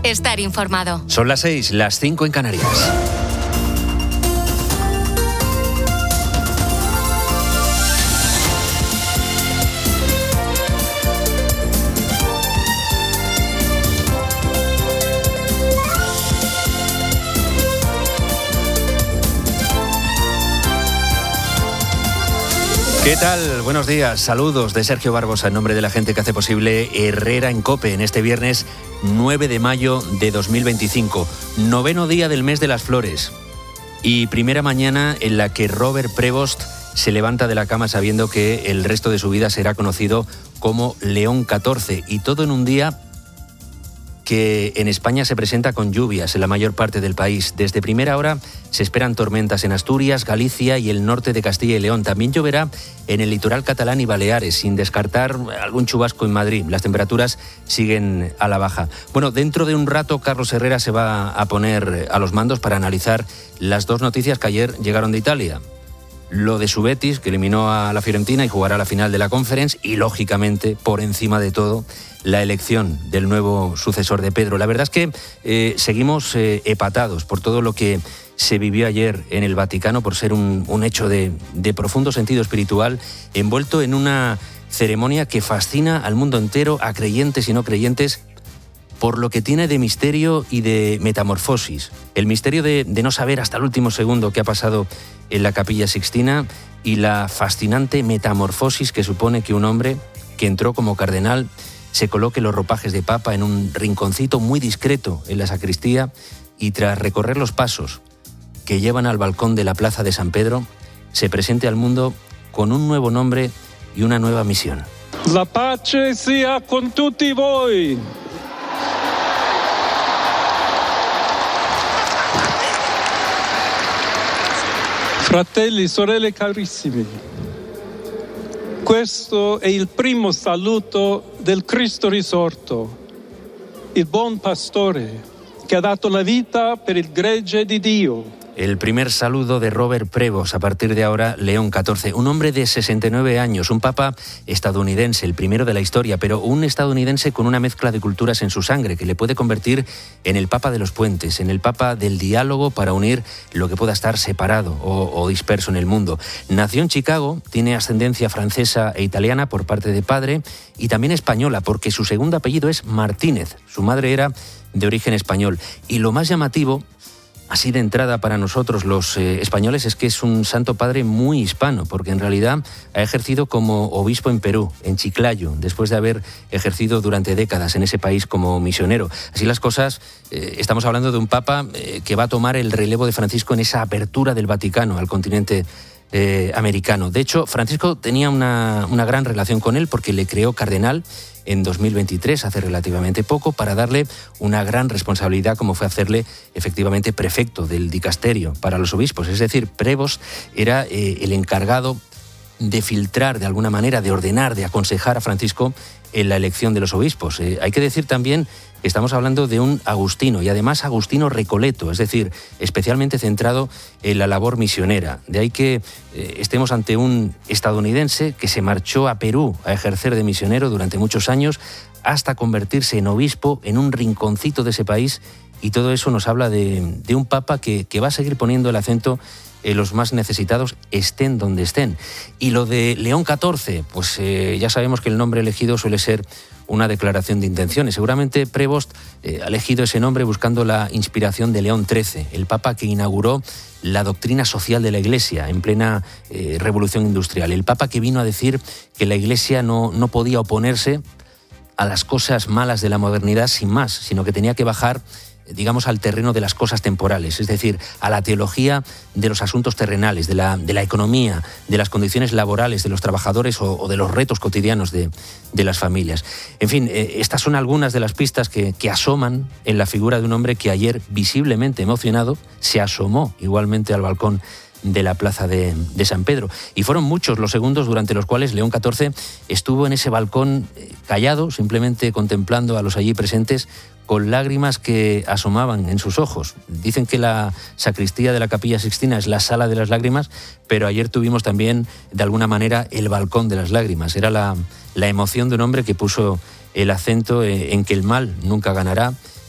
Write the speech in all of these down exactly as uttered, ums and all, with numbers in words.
estar informado. Son las seis, las cinco en Canarias. ¿Qué tal? Buenos días, saludos de Sergio Barbosa en nombre de la gente que hace posible Herrera en COPE en este viernes nueve de mayo de dos mil veinticinco, noveno día del mes de las flores y primera mañana en la que Robert Prevost se levanta de la cama sabiendo que el resto de su vida será conocido como León catorce, y todo en un día que en España se presenta con lluvias en la mayor parte del país. Desde primera hora se esperan tormentas en Asturias, Galicia y el norte de Castilla y León. También lloverá en el litoral catalán y Baleares, sin descartar algún chubasco en Madrid. Las temperaturas siguen a la baja. Bueno, dentro de un rato Carlos Herrera se va a poner a los mandos para analizar las dos noticias que ayer llegaron de Italia. Lo de su Betis, que eliminó a la Fiorentina y jugará la final de la Conference, y lógicamente, por encima de todo, la elección del nuevo sucesor de Pedro. La verdad es que eh, seguimos eh, hepatados por todo lo que se vivió ayer en el Vaticano, por ser un, un hecho de, de profundo sentido espiritual, envuelto en una ceremonia que fascina al mundo entero, a creyentes y no creyentes, por lo que tiene de misterio y de metamorfosis. El misterio de, de no saber hasta el último segundo qué ha pasado en la Capilla Sixtina, y la fascinante metamorfosis que supone que un hombre que entró como cardenal se coloque los ropajes de papa en un rinconcito muy discreto en la sacristía, y tras recorrer los pasos que llevan al balcón de la Plaza de San Pedro, se presente al mundo con un nuevo nombre y una nueva misión. La pace sia con tutti voi. Fratelli, sorelle carissimi, questo è il primo saluto del Cristo risorto, il buon pastore che ha dato la vita per il gregge di Dio. El primer saludo de Robert Prevost, a partir de ahora León catorce, un hombre de sesenta y nueve años, un papa estadounidense, el primero de la historia, pero un estadounidense con una mezcla de culturas en su sangre que le puede convertir en el papa de los puentes, en el papa del diálogo para unir lo que pueda estar separado o, o disperso en el mundo. Nació en Chicago, tiene ascendencia francesa e italiana por parte de padre, y también española, porque su segundo apellido es Martínez. Su madre era de origen español. Y lo más llamativo, así de entrada para nosotros los eh, españoles, es que es un santo padre muy hispano, porque en realidad ha ejercido como obispo en Perú, en Chiclayo, después de haber ejercido durante décadas en ese país como misionero. Así las cosas, eh, estamos hablando de un papa eh, que va a tomar el relevo de Francisco en esa apertura del Vaticano al continente eh, americano. De hecho, Francisco tenía una, una gran relación con él, porque le creó cardenal en dos mil veintitrés, hace relativamente poco, para darle una gran responsabilidad, como fue hacerle efectivamente prefecto del dicasterio para los obispos. Es decir, Prevost era eh, el encargado de filtrar, de alguna manera, de ordenar, de aconsejar a Francisco en la elección de los obispos. Eh, hay que decir también que estamos hablando de un agustino, y además agustino recoleto, es decir, especialmente centrado en la labor misionera. De ahí que eh, estemos ante un estadounidense que se marchó a Perú a ejercer de misionero durante muchos años, hasta convertirse en obispo en un rinconcito de ese país, y todo eso nos habla de, de un papa que, que va a seguir poniendo el acento en los más necesitados, estén donde estén. Y lo de León catorce, pues eh, ya sabemos que el nombre elegido suele ser una declaración de intenciones. Seguramente Prevost eh, ha elegido ese nombre buscando la inspiración de León trece, el papa que inauguró la doctrina social de la Iglesia en plena eh, revolución industrial. El papa que vino a decir que la Iglesia no, no podía oponerse a las cosas malas de la modernidad sin más, sino que tenía que bajar, digamos, al terreno de las cosas temporales, es decir, a la teología de los asuntos terrenales, de la, de la economía, de las condiciones laborales de los trabajadores o, o de los retos cotidianos de, de las familias. En fin, eh, estas son algunas de las pistas que, que asoman en la figura de un hombre que ayer, visiblemente emocionado, se asomó igualmente al balcón de la Plaza de, de San Pedro. Y fueron muchos los segundos durante los cuales León catorce estuvo en ese balcón eh, callado, simplemente contemplando a los allí presentes, con lágrimas que asomaban en sus ojos. Dicen que la sacristía de la Capilla Sixtina es la sala de las lágrimas, pero ayer tuvimos también, de alguna manera, el balcón de las lágrimas. Era la, la emoción de un hombre que puso el acento en que el mal nunca ganará,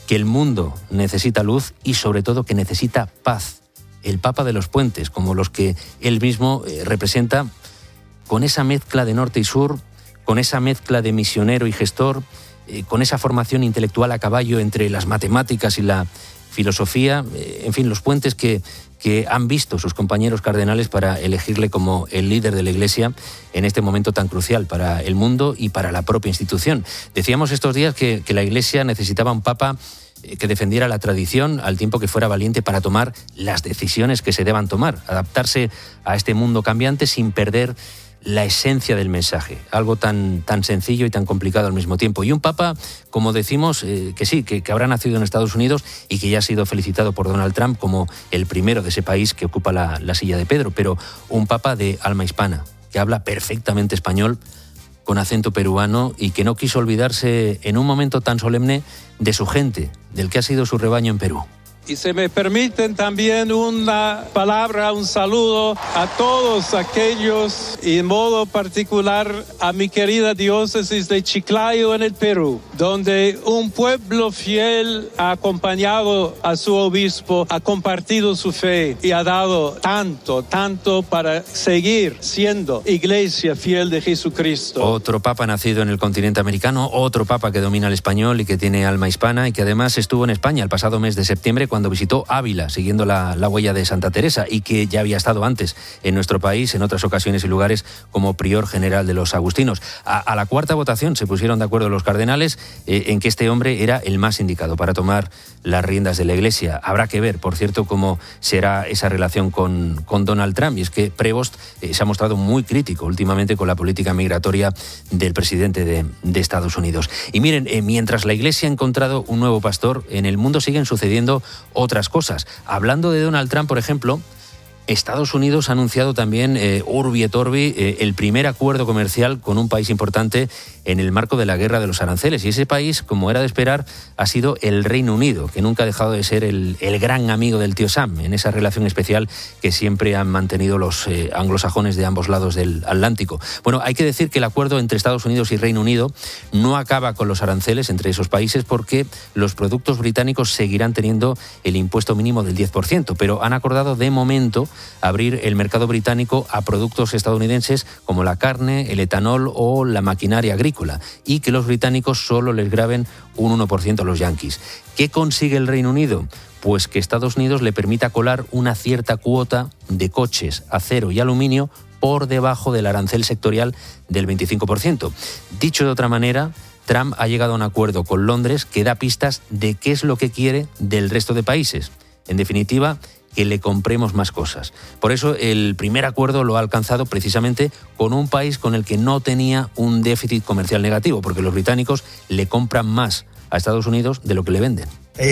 que el mundo necesita luz y sobre todo que necesita paz. El Papa de los puentes, como los que él mismo eh, representa, con esa mezcla de norte y sur, con esa mezcla de misionero y gestor, eh, con esa formación intelectual a caballo entre las matemáticas y la filosofía, eh, en fin, los puentes que, que han visto sus compañeros cardenales para elegirle como el líder de la Iglesia en este momento tan crucial para el mundo y para la propia institución. Decíamos estos días que, que la Iglesia necesitaba un Papa que defendiera la tradición al tiempo que fuera valiente para tomar las decisiones que se deban tomar, adaptarse a este mundo cambiante sin perder la esencia del mensaje, algo tan, tan sencillo y tan complicado al mismo tiempo. Y un Papa, como decimos, eh, que sí, que, que habrá nacido en Estados Unidos y que ya ha sido felicitado por Donald Trump como el primero de ese país que ocupa la, la silla de Pedro, pero un Papa de alma hispana, que habla perfectamente español, con acento peruano y que no quiso olvidarse en un momento tan solemne de su gente, del que ha sido su rebaño en Perú. Y si me permiten también una palabra, un saludo a todos aquellos, y en modo particular a mi querida diócesis de Chiclayo en el Perú, donde un pueblo fiel ha acompañado a su obispo, ha compartido su fe y ha dado tanto, tanto para seguir siendo iglesia fiel de Jesucristo. Otro papa nacido en el continente americano, otro papa que domina el español y que tiene alma hispana y que además estuvo en España el pasado mes de septiembre cuando visitó Ávila, siguiendo la, la huella de Santa Teresa, y que ya había estado antes en nuestro país en otras ocasiones y lugares como prior general de los agustinos. A, a la cuarta votación se pusieron de acuerdo los cardenales eh, en que este hombre era el más indicado para tomar las riendas de la Iglesia. Habrá que ver, por cierto, cómo será esa relación con, con Donald Trump, y es que Prevost eh, se ha mostrado muy crítico últimamente con la política migratoria del presidente de, de Estados Unidos. Y miren, eh, mientras la Iglesia ha encontrado un nuevo pastor, en el mundo siguen sucediendo otras cosas. Hablando de Donald Trump, por ejemplo, Estados Unidos ha anunciado también, eh, Urbi et Orbi, eh, el primer acuerdo comercial con un país importante en el marco de la guerra de los aranceles. Y ese país, como era de esperar, ha sido el Reino Unido, que nunca ha dejado de ser el, el gran amigo del tío Sam, en esa relación especial que siempre han mantenido los eh, anglosajones de ambos lados del Atlántico. Bueno, hay que decir que el acuerdo entre Estados Unidos y Reino Unido no acaba con los aranceles entre esos países, porque los productos británicos seguirán teniendo el impuesto mínimo del diez por ciento, pero han acordado de momento abrir el mercado británico a productos estadounidenses como la carne, el etanol o la maquinaria agrícola, y que los británicos solo les graben un uno por ciento a los yanquis. ¿Qué consigue el Reino Unido? Pues que Estados Unidos le permita colar una cierta cuota de coches, acero y aluminio por debajo del arancel sectorial del veinticinco por ciento. Dicho de otra manera, Trump ha llegado a un acuerdo con Londres que da pistas de qué es lo que quiere del resto de países. En definitiva, que le compremos más cosas. Por eso el primer acuerdo lo ha alcanzado precisamente con un país con el que no tenía un déficit comercial negativo, porque los británicos le compran más a Estados Unidos de lo que le venden.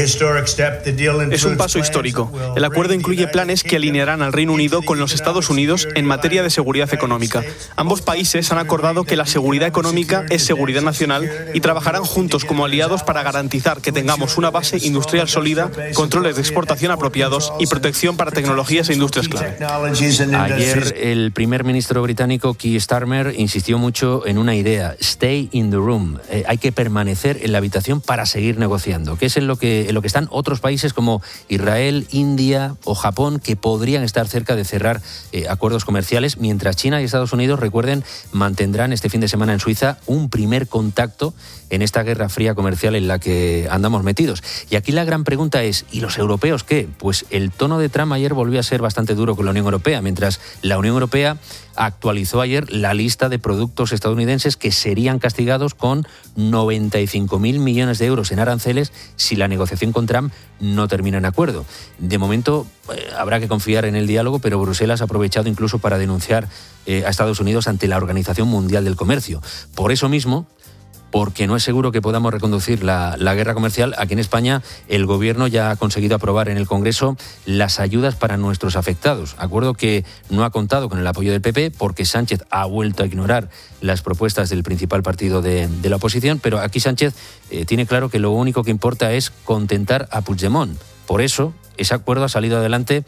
Es un paso histórico. El acuerdo incluye planes que alinearán al Reino Unido con los Estados Unidos en materia de seguridad económica. Ambos países han acordado que la seguridad económica es seguridad nacional y trabajarán juntos como aliados para garantizar que tengamos una base industrial sólida, controles de exportación apropiados y protección para tecnologías e industrias clave. Ayer el primer ministro británico Keir Starmer insistió mucho en una idea: stay in the room. Eh, hay que permanecer en la habitación para seguir negociando, que es en lo que en lo que están otros países como Israel, India o Japón, que podrían estar cerca de cerrar eh, acuerdos comerciales, mientras China y Estados Unidos, recuerden, mantendrán este fin de semana en Suiza un primer contacto en esta guerra fría comercial en la que andamos metidos. Y aquí la gran pregunta es, ¿y los europeos qué? Pues el tono de Trump ayer volvió a ser bastante duro con la Unión Europea, mientras la Unión Europea actualizó ayer la lista de productos estadounidenses que serían castigados con noventa y cinco mil millones de euros en aranceles si la negociación con Trump no termina en acuerdo. De momento eh, habrá que confiar en el diálogo, pero Bruselas ha aprovechado incluso para denunciar eh, a Estados Unidos ante la Organización Mundial del Comercio. Por eso mismo, porque no es seguro que podamos reconducir la, la guerra comercial, aquí en España el Gobierno ya ha conseguido aprobar en el Congreso las ayudas para nuestros afectados. Acuerdo que no ha contado con el apoyo del P P porque Sánchez ha vuelto a ignorar las propuestas del principal partido de, de la oposición, pero aquí Sánchez eh, tiene claro que lo único que importa es contentar a Puigdemont. Por eso, ese acuerdo ha salido adelante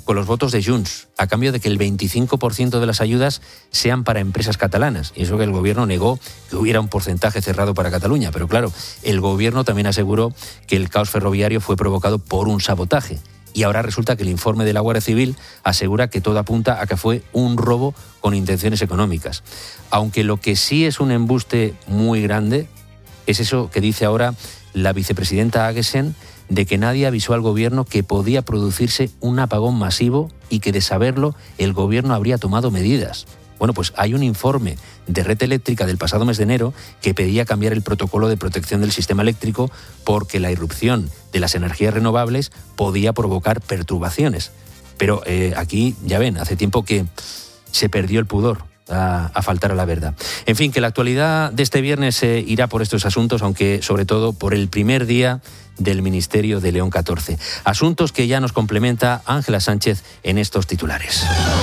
con los votos de Junts, a cambio de que el veinticinco por ciento de las ayudas sean para empresas catalanas. Y eso que el gobierno negó que hubiera un porcentaje cerrado para Cataluña. Pero claro, el gobierno también aseguró que el caos ferroviario fue provocado por un sabotaje. Y ahora resulta que el informe de la Guardia Civil asegura que todo apunta a que fue un robo con intenciones económicas. Aunque lo que sí es un embuste muy grande es eso que dice ahora la vicepresidenta Aguesen, de que nadie avisó al gobierno que podía producirse un apagón masivo y que de saberlo el gobierno habría tomado medidas. Bueno, pues hay un informe de Red Eléctrica del pasado mes de enero que pedía cambiar el protocolo de protección del sistema eléctrico porque la irrupción de las energías renovables podía provocar perturbaciones. Pero eh, aquí, ya ven, hace tiempo que se perdió el pudor a, a faltar a la verdad. En fin, que la actualidad de este viernes eh, irá por estos asuntos, aunque sobre todo por el primer día del Ministerio de León catorce. Asuntos que ya nos complementa Ángela Sánchez en estos titulares.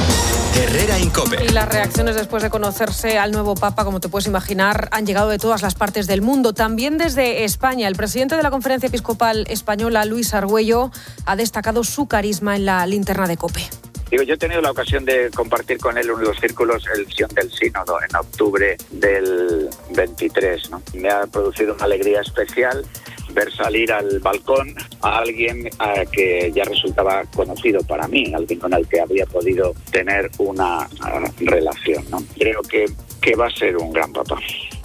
Herrera Incope. Y las reacciones después de conocerse al nuevo Papa, como te puedes imaginar, han llegado de todas las partes del mundo, también desde España. El presidente de la Conferencia Episcopal Española, Luis Argüello, ha destacado su carisma en la linterna de COPE. Digo, yo he tenido la ocasión de compartir con él en los círculos el Sion del Sínodo en octubre del veintitrés, ¿no? Me ha producido una alegría especial ver salir al balcón a alguien a que ya resultaba conocido para mí, alguien con el que había podido tener una uh, relación, ¿no? Creo que, que va a ser un gran papa.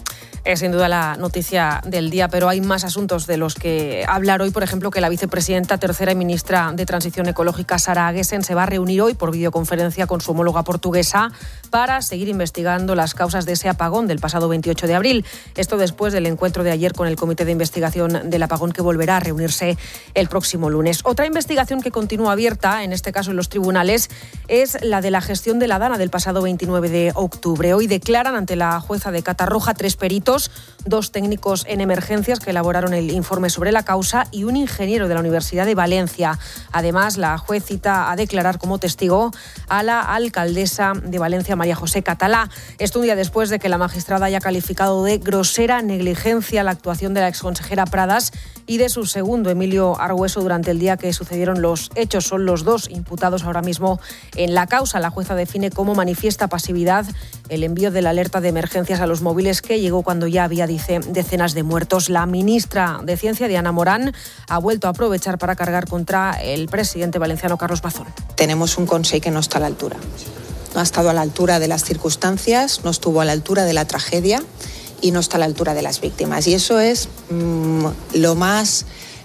Es sin duda la noticia del día, pero hay más asuntos de los que hablar hoy. Por ejemplo, que la vicepresidenta tercera y ministra de Transición Ecológica, Sara Aguesen, se va a reunir hoy por videoconferencia con su homóloga portuguesa para seguir investigando las causas de ese apagón del pasado veintiocho de abril. Esto después del encuentro de ayer con el Comité de Investigación del Apagón, que volverá a reunirse el próximo lunes. Otra investigación que continúa abierta, en este caso en los tribunales, es la de la gestión de la Dana del pasado veintinueve de octubre. Hoy declaran ante la jueza de Catarroja tres peritos, dos técnicos en emergencias que elaboraron el informe sobre la causa y un ingeniero de la Universidad de Valencia. Además, la juez cita a declarar como testigo a la alcaldesa de Valencia, María José Catalá. Esto un día después de que la magistrada haya calificado de grosera negligencia la actuación de la exconsejera Pradas y de su segundo, Emilio Argüeso, durante el día que sucedieron los hechos. Son los dos imputados ahora mismo en la causa. La jueza define como manifiesta pasividad el envío de la alerta de emergencias a los móviles, que llegó cuando ya había, dice, decenas de muertos. La ministra de Ciencia, Diana Morán, ha vuelto a aprovechar para cargar contra el presidente valenciano, Carlos Mazón. Tenemos un Consell que no está a la altura. No ha estado a la altura de las circunstancias, no estuvo a la altura de la tragedia y no está a la altura de las víctimas. Y eso es mmm, lo más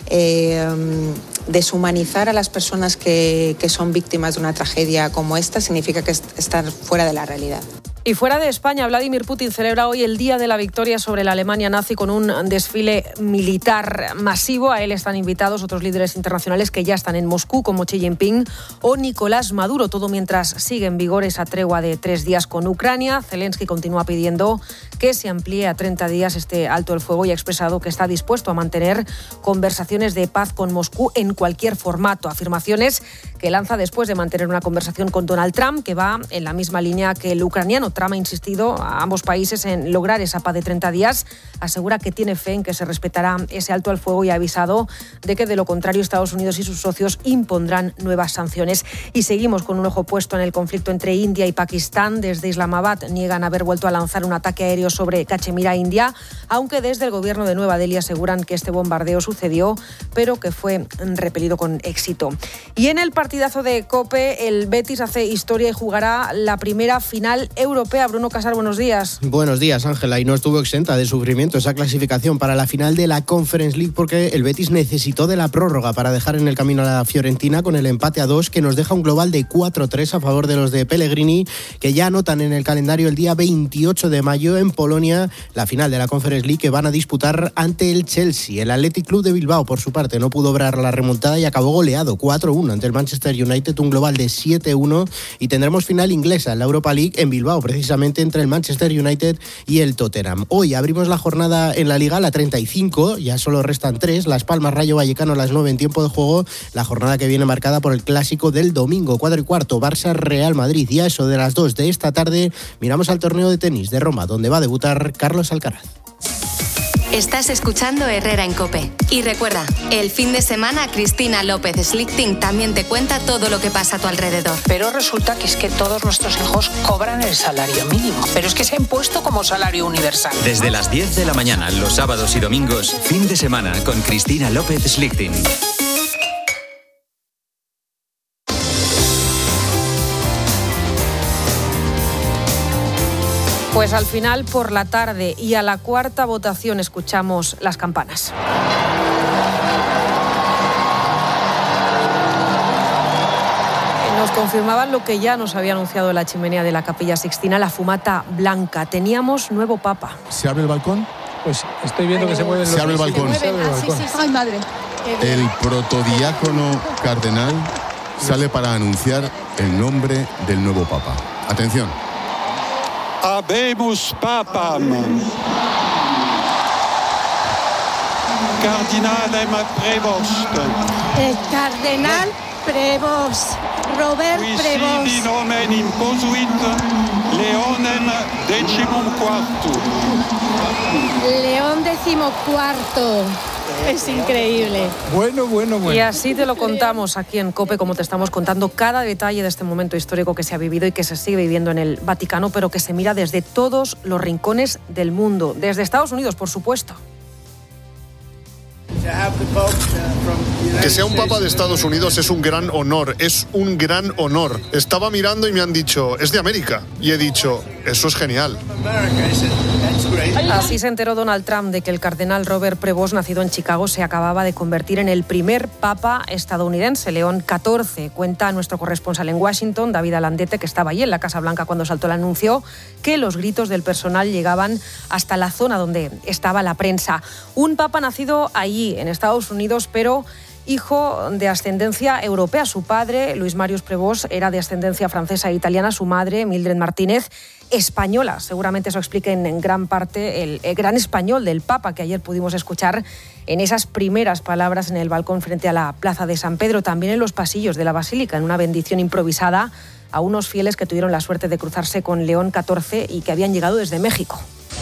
eh, deshumanizar a las personas que, que son víctimas de una tragedia como esta, significa que es estar fuera de la realidad. Y fuera de España, Vladimir Putin celebra hoy el Día de la Victoria sobre la Alemania nazi con un desfile militar masivo. A él están invitados otros líderes internacionales que ya están en Moscú, como Xi Jinping o Nicolás Maduro, todo mientras sigue en vigor esa tregua de tres días con Ucrania. Zelensky continúa pidiendo que se amplíe a treinta días este alto el fuego y ha expresado que está dispuesto a mantener conversaciones de paz con Moscú en cualquier formato. Afirmaciones que lanza después de mantener una conversación con Donald Trump, que va en la misma línea que el ucraniano. Trump ha insistido a ambos países en lograr esa paz de treinta días. Asegura que tiene fe en que se respetará ese alto al fuego y ha avisado de que de lo contrario Estados Unidos y sus socios impondrán nuevas sanciones. Y seguimos con un ojo puesto en el conflicto entre India y Pakistán. Desde Islamabad niegan haber vuelto a lanzar un ataque aéreo sobre Cachemira, India, aunque desde el gobierno de Nueva Delhi aseguran que este bombardeo sucedió, pero que fue repelido con éxito. Y en el partidazo de COPE, el Betis hace historia y jugará la primera final europea. Bruno Casar, buenos días. Buenos días, Ángela. Y no estuvo exenta de sufrimiento esa clasificación para la final de la Conference League, porque el Betis necesitó de la prórroga para dejar en el camino a la Fiorentina con el empate a dos, que nos deja un global de cuatro tres a favor de los de Pellegrini, que ya anotan en el calendario el día veintiocho de mayo en Polonia la final de la Conference League, que van a disputar ante el Chelsea. El Athletic Club de Bilbao, por su parte, no pudo obrar la remontada y acabó goleado cuatro uno ante el Manchester United, un global de siete uno, y tendremos final inglesa en la Europa League en Bilbao, precisamente entre el Manchester United y el Tottenham. Hoy abrimos la jornada en la Liga, la treinta y cinco, ya solo restan tres, Las Palmas Rayo Vallecano a las nueve en tiempo de juego, la jornada que viene marcada por el clásico del domingo, cuatro y cuarto, Barça Real Madrid, y a eso de las dos de esta tarde miramos al torneo de tenis de Roma, donde va a debutar Carlos Alcaraz. Estás escuchando Herrera en COPE. Y recuerda, el fin de semana Cristina López Slichting también te cuenta todo lo que pasa a tu alrededor. Pero resulta que es que todos nuestros hijos cobran el salario mínimo. Pero es que se ha impuesto como salario universal. Desde las diez de la mañana, los sábados y domingos, fin de semana con Cristina López Slichting. Pues al final, por la tarde y a la cuarta votación, escuchamos las campanas. Nos confirmaban lo que ya nos había anunciado la chimenea de la Capilla Sixtina, la fumata blanca. Teníamos nuevo papa. ¿Se abre el balcón? Pues estoy viendo que se mueven los... Se abre el balcón. Se abre el balcón. Ay, madre. El protodiácono cardenal sale para anunciar el nombre del nuevo papa. Atención. Habemus papam. Cardinalem Prevost. El cardenal Prevost. Robert Prevost. Qui sibi nomen imposuit Leonem decimum quarto. León decimocuarto. Es increíble. Bueno, bueno, bueno. Y así te lo contamos aquí en COPE, como te estamos contando cada detalle de este momento histórico que se ha vivido y que se sigue viviendo en el Vaticano, pero que se mira desde todos los rincones del mundo, desde Estados Unidos, por supuesto. Que sea un papa de Estados Unidos es un gran honor, es un gran honor. Estaba mirando y me han dicho, es de América. Y he dicho, eso es genial. Así se enteró Donald Trump de que el cardenal Robert Prevost, nacido en Chicago, se acababa de convertir en el primer papa estadounidense, León catorce. Cuenta nuestro corresponsal en Washington, David Alandete, que estaba allí en la Casa Blanca cuando saltó el anuncio, que los gritos del personal llegaban hasta la zona donde estaba la prensa. Un papa nacido allí, en Estados Unidos, pero hijo de ascendencia europea. Su padre, Luis Marius Prevost, era de ascendencia francesa e italiana. Su madre, Mildred Martínez, española. Seguramente eso explica en gran parte el, el gran español del Papa que ayer pudimos escuchar en esas primeras palabras en el balcón frente a la Plaza de San Pedro, también en los pasillos de la Basílica, en una bendición improvisada a unos fieles que tuvieron la suerte de cruzarse con León catorce y que habían llegado desde México.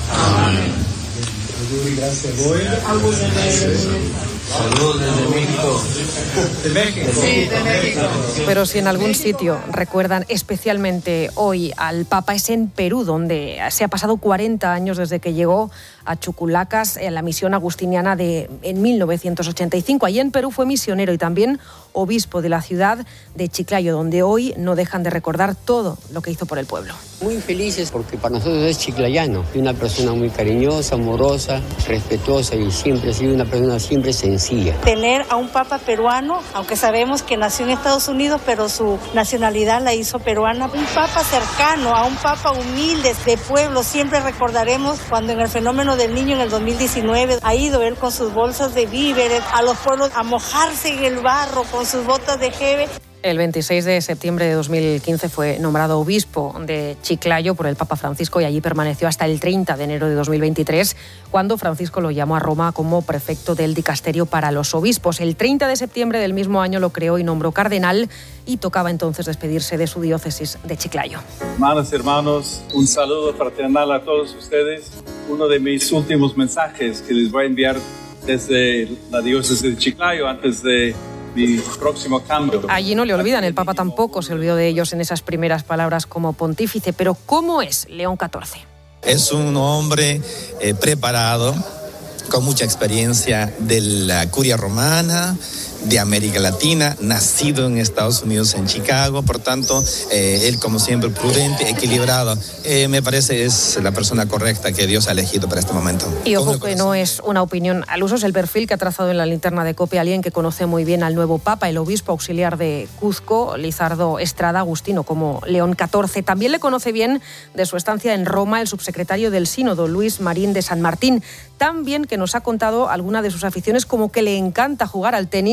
Saludos desde México. ¿De México? Sí, de México. Pero si en algún sitio recuerdan especialmente hoy al Papa, es en Perú, donde se ha pasado cuarenta años desde que llegó a Chuculacas en la misión agustiniana de en mil novecientos ochenta y cinco. Allí en Perú fue misionero y también obispo de la ciudad de Chiclayo, donde hoy no dejan de recordar todo lo que hizo por el pueblo. Muy felices porque para nosotros es chiclayano, una persona muy cariñosa, amorosa, respetuosa y siempre ha sido una persona siempre sencilla. Tener a un papa peruano, aunque sabemos que nació en Estados Unidos, pero su nacionalidad la hizo peruana. Un papa cercano, a un papa humilde, de pueblo. Siempre recordaremos cuando en el fenómeno del niño en el dos mil diecinueve ha ido él con sus bolsas de víveres a los pueblos a mojarse en el barro con sus botas de jeve. El veintiséis de septiembre de dos mil quince fue nombrado obispo de Chiclayo por el Papa Francisco y allí permaneció hasta el treinta de enero de dos mil veintitrés, cuando Francisco lo llamó a Roma como prefecto del dicasterio para los obispos. El treinta de septiembre del mismo año lo creó y nombró cardenal y tocaba entonces despedirse de su diócesis de Chiclayo. Hermanas y hermanos, un saludo fraternal a todos ustedes. Uno de mis últimos mensajes que les voy a enviar desde la diócesis de Chiclayo antes de mi próximo cambio. Allí no le olvidan, el Papa tampoco se olvidó de ellos en esas primeras palabras como pontífice. Pero ¿cómo es León catorce? Es un hombre eh, preparado, con mucha experiencia de la curia romana, de América Latina, nacido en Estados Unidos, en Chicago, por tanto, eh, él como siempre prudente, equilibrado, eh, me parece es la persona correcta que Dios ha elegido para este momento. Y ojo que no es una opinión al uso, es el perfil que ha trazado en la linterna de COPE alguien que conoce muy bien al nuevo Papa, el obispo auxiliar de Cuzco, Lizardo Estrada Agustino, como León catorce. También le conoce bien de su estancia en Roma el subsecretario del Sínodo, Luis Marín de San Martín, tan bien que nos ha contado alguna de sus aficiones, como que le encanta jugar al tenis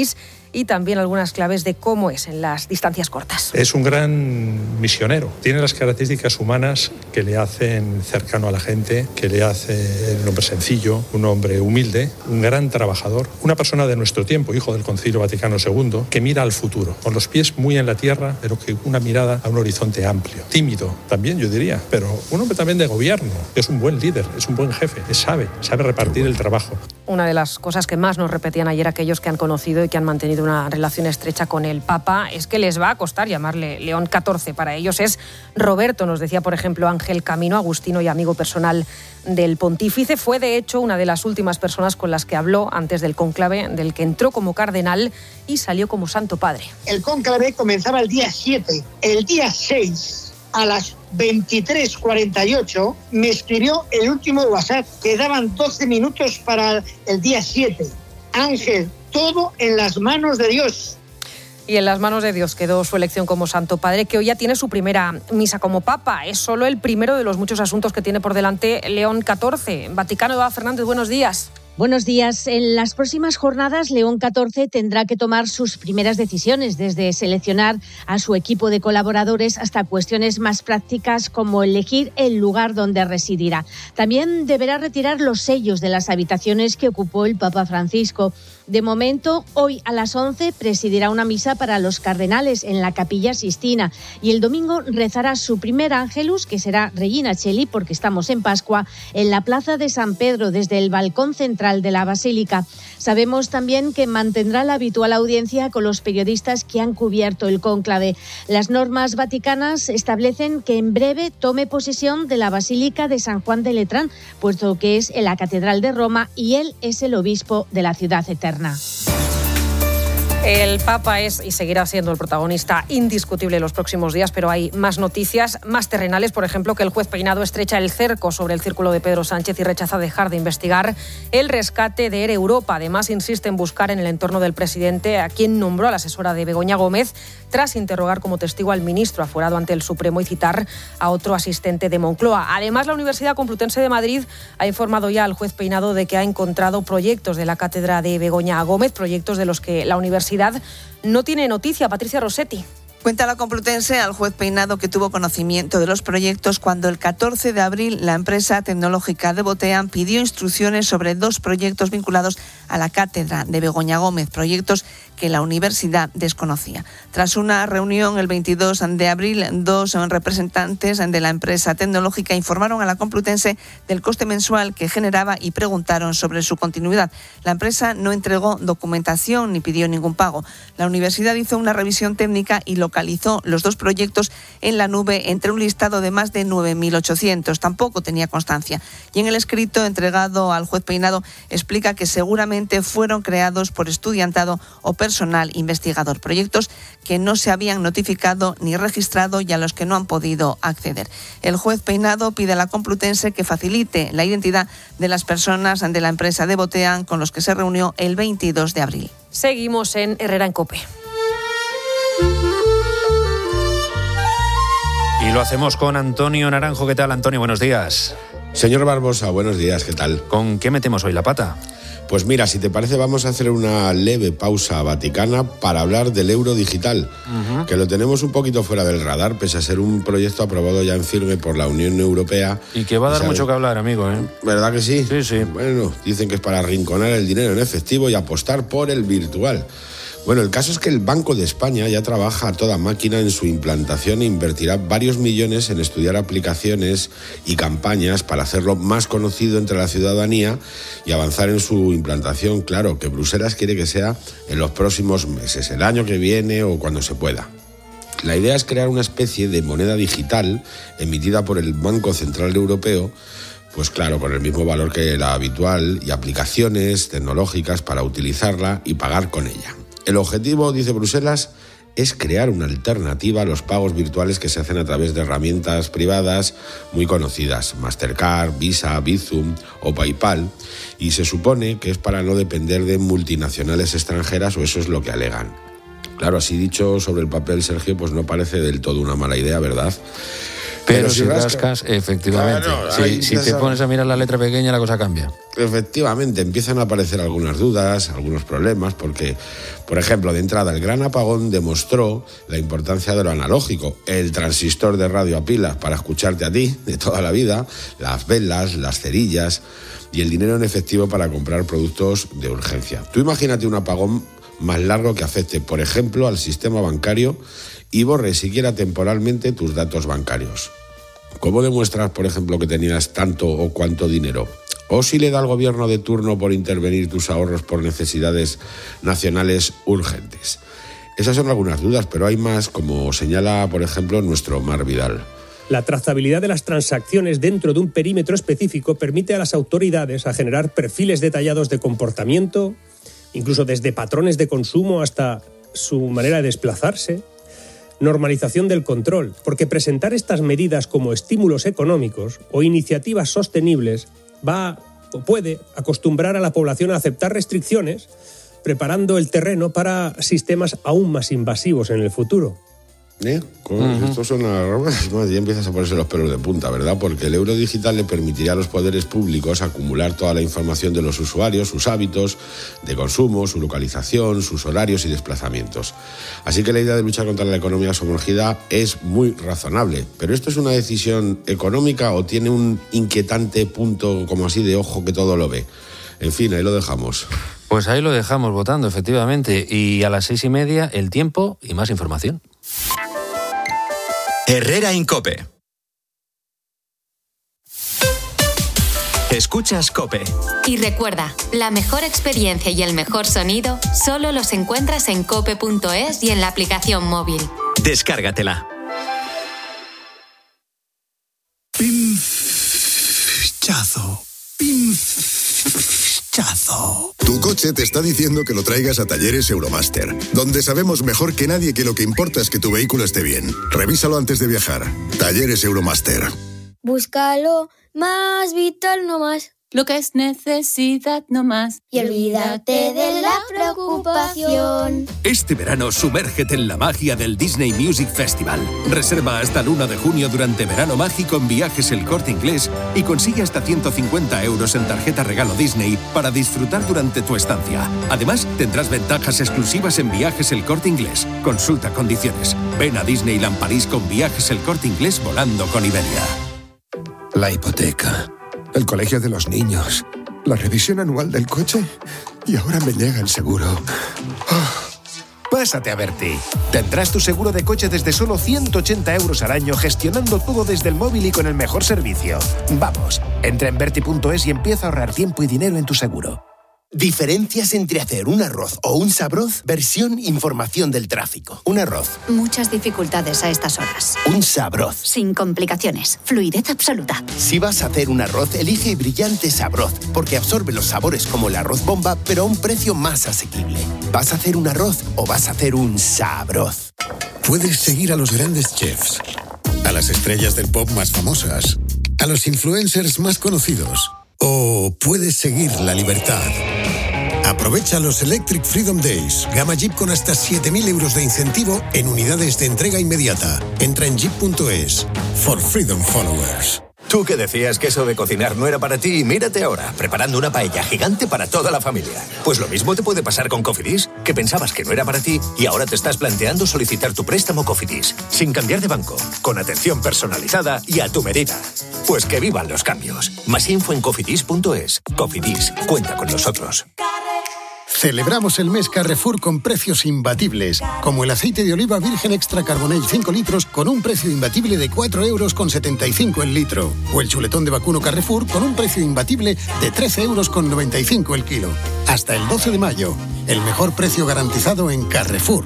y también algunas claves de cómo es en las distancias cortas. Es un gran misionero. Tiene las características humanas que le hacen cercano a la gente, que le hace un hombre sencillo, un hombre humilde, un gran trabajador, una persona de nuestro tiempo, hijo del Concilio Vaticano segundo, que mira al futuro, con los pies muy en la tierra, pero que una mirada a un horizonte amplio. Tímido también, yo diría, pero un hombre también de gobierno. Es un buen líder, es un buen jefe, sabe, sabe repartir el trabajo. Una de las cosas que más nos repetían ayer aquellos que han conocido y que han mantenido una relación estrecha con el Papa es que les va a costar llamarle León catorce. Para ellos es Roberto, nos decía por ejemplo Ángel Camino, agustino y amigo personal del pontífice. Fue de hecho una de las últimas personas con las que habló antes del cónclave, del que entró como cardenal y salió como Santo Padre. El cónclave comenzaba el día siete. El día seis, a las veintitrés cuarenta y ocho, me escribió el último WhatsApp. Quedaban doce minutos para el día siete. Ángel, todo en las manos de Dios. Y en las manos de Dios quedó su elección como Santo Padre, que hoy ya tiene su primera misa como Papa. Es solo el primero de los muchos asuntos que tiene por delante León catorce. Vaticano, Eva Fernández, buenos días. Buenos días. En las próximas jornadas, León catorce tendrá que tomar sus primeras decisiones, desde seleccionar a su equipo de colaboradores hasta cuestiones más prácticas como elegir el lugar donde residirá. También deberá retirar los sellos de las habitaciones que ocupó el Papa Francisco. De momento, hoy a las once presidirá una misa para los cardenales en la Capilla Sistina y el domingo rezará su primer Ángelus, que será Regina Coeli, porque estamos en Pascua, en la Plaza de San Pedro, desde el balcón central de la Basílica. Sabemos también que mantendrá la habitual audiencia con los periodistas que han cubierto el cónclave. Las normas vaticanas establecen que en breve tome posesión de la Basílica de San Juan de Letrán, puesto que es en la Catedral de Roma y él es el obispo de la ciudad eterna. El Papa es y seguirá siendo el protagonista indiscutible en los próximos días, pero hay más noticias, más terrenales, por ejemplo, que el juez Peinado estrecha el cerco sobre el círculo de Pedro Sánchez y rechaza dejar de investigar el rescate de Air Europa. Además, insiste en buscar en el entorno del presidente a quien nombró a la asesora de Begoña Gómez, tras interrogar como testigo al ministro aforado ante el Supremo y citar a otro asistente de Moncloa. Además, la Universidad Complutense de Madrid ha informado ya al juez Peinado de que ha encontrado proyectos de la cátedra de Begoña Gómez, proyectos de los que la universidad no tiene noticia. Patricia Rossetti. Cuenta la Complutense al juez Peinado que tuvo conocimiento de los proyectos cuando el catorce de abril la empresa tecnológica de Botean pidió instrucciones sobre dos proyectos vinculados a la cátedra de Begoña Gómez, proyectos que la universidad desconocía. Tras una reunión el veintidós de abril, dos representantes de la empresa tecnológica informaron a la Complutense del coste mensual que generaba y preguntaron sobre su continuidad. La empresa no entregó documentación ni pidió ningún pago. La universidad hizo una revisión técnica y localizó los dos proyectos en la nube entre un listado de más de nueve mil ochocientos. Tampoco tenía constancia. Y en el escrito entregado al juez Peinado explica que seguramente fueron creados por estudiantado o personal investigador. Proyectos que no se habían notificado ni registrado y a los que no han podido acceder. El juez Peinado pide a la Complutense que facilite la identidad de las personas de la empresa de Botean con los que se reunió el veintidós de abril. Seguimos en Herrera en COPE. Y lo hacemos con Antonio Naranjo. ¿Qué tal, Antonio? Buenos días. Señor Barbosa, buenos días, ¿qué tal? ¿Con qué metemos hoy la pata? Pues mira, si te parece, vamos a hacer una leve pausa vaticana para hablar del euro digital, uh-huh. que lo tenemos un poquito fuera del radar, pese a ser un proyecto aprobado ya en firme por la Unión Europea. Y que va a dar mucho que hablar, amigo, ¿eh? ¿Verdad que sí? Sí, sí. Bueno, dicen que es para arrinconar el dinero en efectivo y apostar por el virtual. Bueno, el caso es que el Banco de España ya trabaja a toda máquina en su implantación e invertirá varios millones en estudiar aplicaciones y campañas para hacerlo más conocido entre la ciudadanía y avanzar en su implantación. Claro, que Bruselas quiere que sea en los próximos meses, el año que viene o cuando se pueda. La idea es crear una especie de moneda digital emitida por el Banco Central Europeo, pues claro, con el mismo valor que la habitual y aplicaciones tecnológicas para utilizarla y pagar con ella. El objetivo, dice Bruselas, es crear una alternativa a los pagos virtuales que se hacen a través de herramientas privadas muy conocidas, Mastercard, Visa, Bizum o PayPal, y se supone que es para no depender de multinacionales extranjeras, o eso es lo que alegan. Claro, así dicho sobre el papel, Sergio, pues no parece del todo una mala idea, ¿verdad? Pero, Pero si rascas, rascas efectivamente, claro, si, si te pones a mirar la letra pequeña, la cosa cambia. Efectivamente, empiezan a aparecer algunas dudas, algunos problemas, porque, por ejemplo, de entrada, el gran apagón demostró la importancia de lo analógico. El transistor de radio a pilas para escucharte a ti de toda la vida, las velas, las cerillas y el dinero en efectivo para comprar productos de urgencia. Tú imagínate un apagón más largo que afecte, por ejemplo, al sistema bancario y borre siquiera temporalmente tus datos bancarios. ¿Cómo demuestras, por ejemplo, que tenías tanto o cuánto dinero? O si le da al gobierno de turno por intervenir tus ahorros por necesidades nacionales urgentes. Esas son algunas dudas, pero hay más, como señala, por ejemplo, nuestro Mar Vidal. La trazabilidad de las transacciones dentro de un perímetro específico permite a las autoridades a generar perfiles detallados de comportamiento, incluso desde patrones de consumo hasta su manera de desplazarse. Normalización del control, porque presentar estas medidas como estímulos económicos o iniciativas sostenibles va o puede acostumbrar a la población a aceptar restricciones, preparando el terreno para sistemas aún más invasivos en el futuro. ¿Eh? Uh-huh. Esto suena más, ya empiezas a ponerse los pelos de punta, ¿verdad? Porque el euro digital le permitiría a los poderes públicos acumular toda la información de los usuarios, sus hábitos de consumo, su localización, sus horarios y desplazamientos. Así que la idea de luchar contra la economía sumergida es muy razonable. ¿Pero esto es una decisión económica o tiene un inquietante punto como así de ojo que todo lo ve? En fin, ahí lo dejamos. Pues ahí lo dejamos votando, efectivamente. Y a las seis y media, el tiempo y más información. Herrera en COPE. Escuchas COPE. Y recuerda, la mejor experiencia y el mejor sonido solo los encuentras en cope punto es y en la aplicación móvil. Descárgatela. Pinchazo. Pinchazo. Tu coche te está diciendo que lo traigas a Talleres Euromaster, donde sabemos mejor que nadie que lo que importa es que tu vehículo esté bien. Revísalo antes de viajar. Talleres Euromaster. Búscalo más vital, no más. Lo que es necesidad, no más. Y olvídate de la preocupación. Este verano, sumérgete en la magia del Disney Music Festival. Reserva hasta el uno de junio durante Verano Mágico en Viajes El Corte Inglés y consigue hasta ciento cincuenta euros en tarjeta regalo Disney para disfrutar durante tu estancia. Además, tendrás ventajas exclusivas en Viajes El Corte Inglés. Consulta condiciones. Ven a Disneyland París con Viajes El Corte Inglés volando con Iberia. La hipoteca, el colegio de los niños, la revisión anual del coche y ahora me llega el seguro. Oh. Pásate a Berti. Tendrás tu seguro de coche desde solo ciento ochenta euros al año, gestionando todo desde el móvil y con el mejor servicio. Vamos, entra en berti punto es y empieza a ahorrar tiempo y dinero en tu seguro. Diferencias entre hacer un arroz o un sabroz, versión información del tráfico. Un arroz. Muchas dificultades a estas horas. Un sabroz. Sin complicaciones. Fluidez absoluta. Si vas a hacer un arroz, elige Brillante Sabroz, porque absorbe los sabores como el arroz bomba, pero a un precio más asequible. ¿Vas a hacer un arroz o vas a hacer un sabroz? Puedes seguir a los grandes chefs, a las estrellas del pop más famosas, a los influencers más conocidos. O puedes seguir la libertad. Aprovecha los Electric Freedom Days. Gama Jeep con hasta siete mil euros de incentivo en unidades de entrega inmediata. Entra en jeep punto es. For Freedom Followers. Tú que decías que eso de cocinar no era para ti y mírate ahora, preparando una paella gigante para toda la familia. Pues lo mismo te puede pasar con Cofidis, que pensabas que no era para ti y ahora te estás planteando solicitar tu préstamo Cofidis, sin cambiar de banco, con atención personalizada y a tu medida. Pues que vivan los cambios. Más info en cofidis punto es. Cofidis, cuenta con nosotros. Celebramos el mes Carrefour con precios imbatibles, como el aceite de oliva virgen extra carbonell cinco litros con un precio imbatible de cuatro euros con setenta y cinco el litro, o el chuletón de vacuno Carrefour con un precio imbatible de trece euros con noventa y cinco el kilo. Hasta el doce de mayo, el mejor precio garantizado en Carrefour.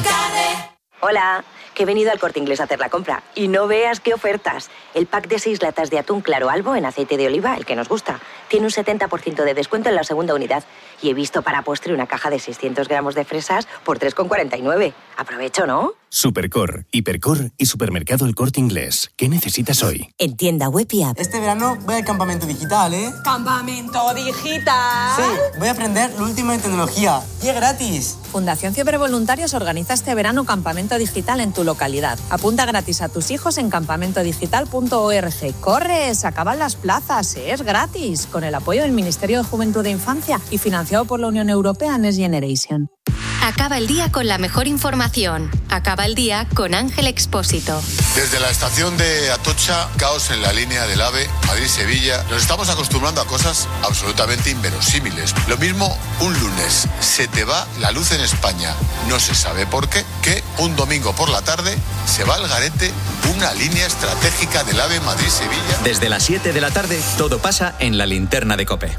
Hola, que he venido al Corte Inglés a hacer la compra y no veas qué ofertas. El pack de seis latas de atún claro albo en aceite de oliva, el que nos gusta, tiene un setenta por ciento de descuento en la segunda unidad. Y he visto para postre una caja de seiscientos gramos de fresas por tres con cuarenta y nueve. Aprovecho, ¿no? Supercor, Hipercor y Supermercado El Corte Inglés. ¿Qué necesitas hoy? En tienda web y app. Este verano voy al campamento digital, ¿eh? ¿Campamento digital? Sí, voy a aprender lo último en tecnología. Y es gratis. Fundación Cibervoluntarios organiza este verano campamento digital en tu localidad. Apunta gratis a tus hijos en campamento digital punto org. ¡Corre! Se acaban las plazas. Es gratis. Con el apoyo del Ministerio de Juventud e Infancia y financiado por la Unión Europea Next Generation. Acaba el día con la mejor información. Acaba el día con Ángel Expósito. Desde la estación de Atocha, caos en la línea del AVE Madrid-Sevilla. Nos estamos acostumbrando a cosas absolutamente inverosímiles. Lo mismo un lunes, se te va la luz en España, no se sabe por qué, que un domingo por la tarde se va al garete una línea estratégica del AVE Madrid-Sevilla. Desde las siete de la tarde, todo pasa en la linterna de COPE.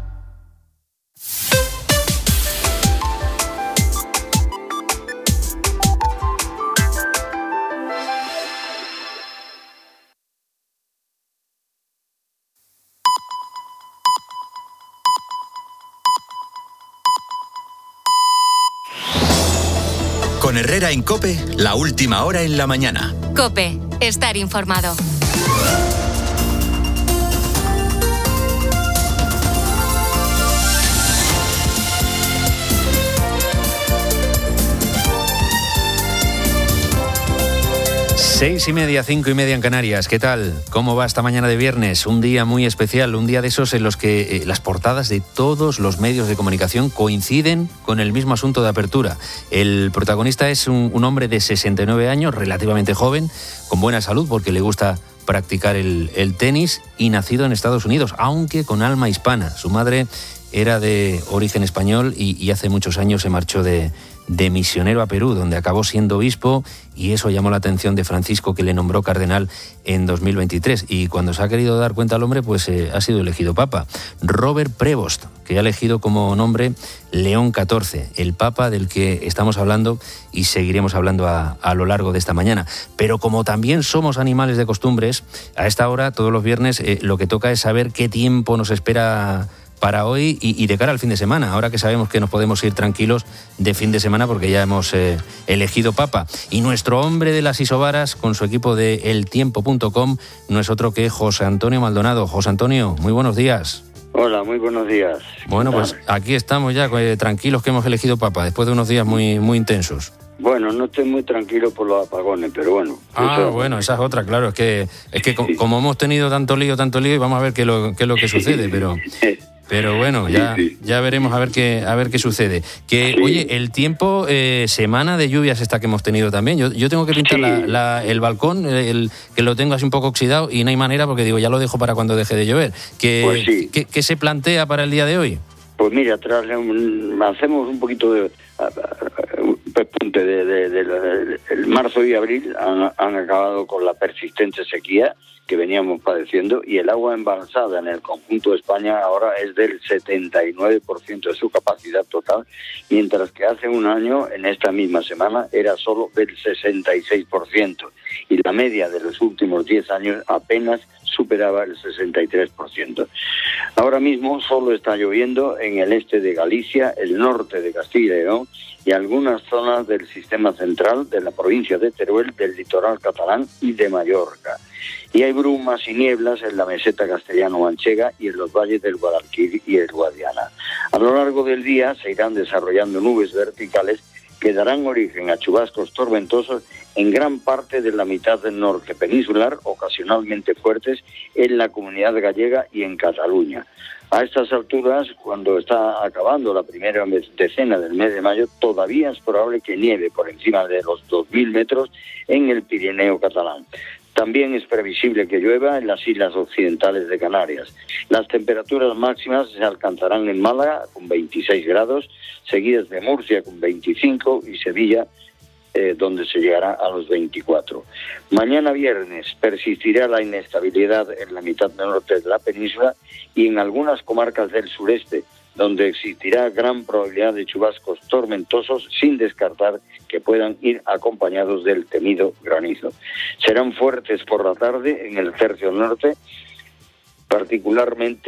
Con Herrera en COPE, la última hora en la mañana. COPE, estar informado. Seis y media, cinco y media en Canarias. ¿Qué tal? ¿Cómo va esta mañana de viernes? Un día muy especial, un día de esos en los que eh, las portadas de todos los medios de comunicación coinciden con el mismo asunto de apertura. El protagonista es un, un hombre de sesenta y nueve años, relativamente joven, con buena salud porque le gusta practicar el, el tenis y nacido en Estados Unidos, aunque con alma hispana. Su madre era de origen español y, y hace muchos años se marchó de... de misionero a Perú, donde acabó siendo obispo, y eso llamó la atención de Francisco, que le nombró cardenal en dos mil veintitrés. Y cuando se ha querido dar cuenta al hombre, pues eh, ha sido elegido papa. Robert Prevost, que ha elegido como nombre León catorce, el papa del que estamos hablando y seguiremos hablando a, a lo largo de esta mañana. Pero como también somos animales de costumbres, a esta hora, todos los viernes, eh, lo que toca es saber qué tiempo nos espera para hoy y, y de cara al fin de semana, ahora que sabemos que nos podemos ir tranquilos de fin de semana porque ya hemos eh, elegido papa. Y nuestro hombre de las isobaras, con su equipo de el tiempo punto com, no es otro que José Antonio Maldonado. José Antonio, muy buenos días. Hola, muy buenos días. Bueno, pues aquí estamos ya eh, tranquilos que hemos elegido papa, después de unos días muy, muy intensos. Bueno, no estoy muy tranquilo por los apagones, pero bueno. Ah, eso... bueno, esa es otra, claro. Es que, es que sí. como hemos tenido tanto lío, tanto lío, y vamos a ver qué es lo, qué es lo que sucede, pero... Pero bueno, ya, ya veremos a ver qué a ver qué sucede. Que sí. Oye, el tiempo, eh, semana de lluvias esta que hemos tenido también. Yo, yo tengo que pintar sí. la, la, el balcón, el, que lo tengo así un poco oxidado y no hay manera porque digo, ya lo dejo para cuando deje de llover. ¿Qué, pues sí. ¿qué, qué se plantea para el día de hoy? Pues mira, tras, hacemos un poquito de pespunte de, de, de, de, de el marzo y abril han, han acabado con la persistente sequía que veníamos padeciendo, y el agua embalsada en el conjunto de España ahora es del setenta y nueve por ciento de su capacidad total, mientras que hace un año, en esta misma semana, era solo del sesenta y seis por ciento, y la media de los últimos diez años apenas superaba el sesenta y tres por ciento. Ahora mismo solo está lloviendo en el este de Galicia, el norte de Castilla y León y algunas zonas del sistema central de la provincia de Teruel, del litoral catalán y de Mallorca. Y hay brumas y nieblas en la meseta castellano-manchega y en los valles del Guadalquivir y el Guadiana. A lo largo del día se irán desarrollando nubes verticales que darán origen a chubascos tormentosos en gran parte de la mitad del norte peninsular, ocasionalmente fuertes en la Comunidad Gallega y en Cataluña. A estas alturas, cuando está acabando la primera decena del mes de mayo, todavía es probable que nieve por encima de los dos mil metros en el Pirineo catalán. También es previsible que llueva en las islas occidentales de Canarias. Las temperaturas máximas se alcanzarán en Málaga con veintiséis grados, seguidas de Murcia con veinticinco y Sevilla, eh, donde se llegará a los veinticuatro. Mañana viernes persistirá la inestabilidad en la mitad norte de la península y en algunas comarcas del sureste, donde existirá gran probabilidad de chubascos tormentosos, sin descartar que puedan ir acompañados del temido granizo. Serán fuertes por la tarde en el tercio norte, particularmente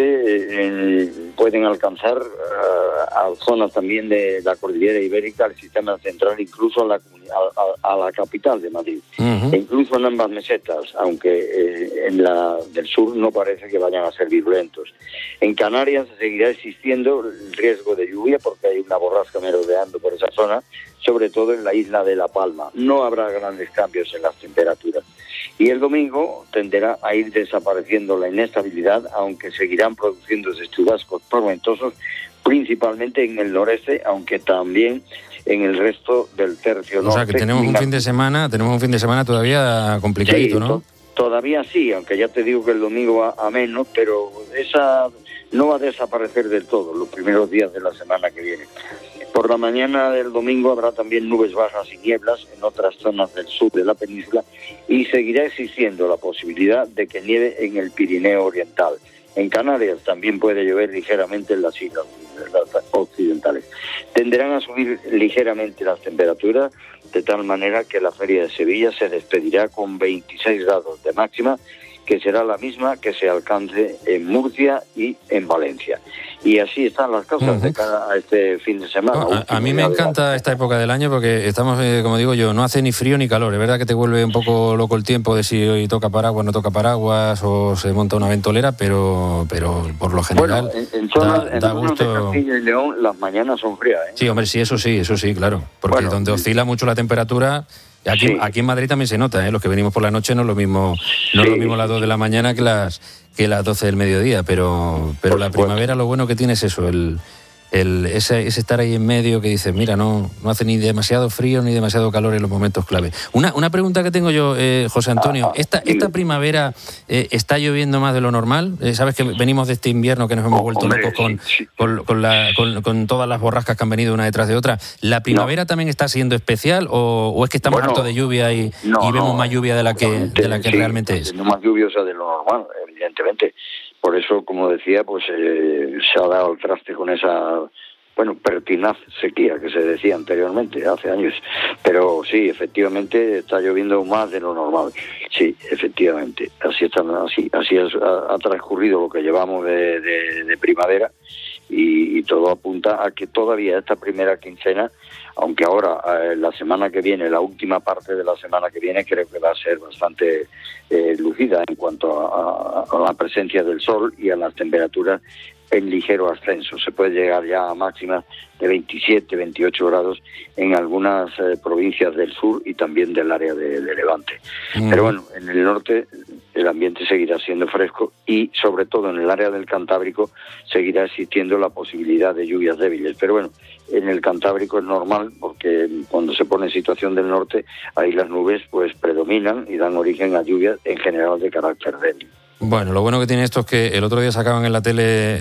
eh, pueden alcanzar uh, a zonas también de la cordillera ibérica, al sistema central, incluso a la, a, a la capital de Madrid, uh-huh. e incluso en ambas mesetas, aunque eh, en la del sur no parece que vayan a ser virulentos. En Canarias seguirá existiendo el riesgo de lluvia porque hay una borrasca merodeando por esa zona, sobre todo en la isla de La Palma. No habrá grandes cambios en las temperaturas. Y el domingo tenderá a ir desapareciendo la inestabilidad, aunque seguirán produciéndose chubascos tormentosos, principalmente en el noreste, aunque también en el resto del tercio norte. O sea, que tenemos un fin de semana, tenemos un fin de semana todavía complicadito, sí, ¿no? To- todavía sí, aunque ya te digo que el domingo va a menos, pero esa no va a desaparecer del todo los primeros días de la semana que viene. Por la mañana del domingo habrá también nubes bajas y nieblas en otras zonas del sur de la península y seguirá existiendo la posibilidad de que nieve en el Pirineo Oriental. En Canarias también puede llover ligeramente en las islas occidentales. Tenderán a subir ligeramente las temperaturas, de tal manera que la Feria de Sevilla se despedirá con veintiséis grados de máxima, que será la misma que se alcance en Murcia y en Valencia. Y así están las cosas uh-huh. de cara a este fin de semana. No, a, a mí me encanta esta época del año porque estamos, eh, como digo yo, no hace ni frío ni calor. Es verdad que te vuelve un poco loco el tiempo de si hoy toca paraguas, no toca paraguas o se monta una ventolera, pero pero por lo general bueno, en, en zonas, da, en da zonas gusto. de Castilla y León las mañanas son frías, ¿eh? Sí, hombre, sí, eso sí, eso sí, claro. Porque bueno, donde oscila mucho la temperatura... Aquí, sí. aquí en Madrid también se nota, ¿eh? Los que venimos por la noche no es lo mismo, no sí. es lo mismo las dos de la mañana que las que las doce del mediodía, pero pero por la supuesto. Primavera lo bueno que tiene es eso, el, el ese, ese estar ahí en medio que dices, mira, no no hace ni demasiado frío ni demasiado calor en los momentos clave. Una una pregunta que tengo yo, eh, José Antonio, esta esta primavera eh, está lloviendo más de lo normal. Eh, sabes que venimos de este invierno que nos hemos vuelto Hombre, locos con, sí, sí. con con, la, con con todas las borrascas que han venido una detrás de otra. ¿La primavera no. también está siendo especial o, o es que estamos bueno, hartos de lluvia y, no, y vemos no, más lluvia de la que de la que sí, realmente es? No más lluviosa de lo normal, evidentemente. Por eso, como decía, pues eh, se ha dado el traste con esa, bueno, pertinaz sequía que se decía anteriormente, hace años. Pero sí, efectivamente está lloviendo más de lo normal. Sí, efectivamente. Así está, así, así es, ha, ha transcurrido lo que llevamos de, de, de primavera y, y todo apunta a que todavía esta primera quincena, aunque ahora eh, la semana que viene, la última parte de la semana que viene, creo que va a ser bastante eh, lucida en cuanto a, a, a la presencia del sol y a las temperaturas en ligero ascenso. Se puede llegar ya a máximas de veintisiete, veintiocho grados en algunas eh, provincias del sur y también del área de, de Levante. Mm. Pero bueno, en el norte el ambiente seguirá siendo fresco y sobre todo en el área del Cantábrico seguirá existiendo la posibilidad de lluvias débiles. Pero bueno, en el Cantábrico es normal porque cuando se pone en situación del norte, ahí las nubes pues predominan y dan origen a lluvias en general de carácter débil. Bueno, lo bueno que tiene esto es que el otro día sacaban en la tele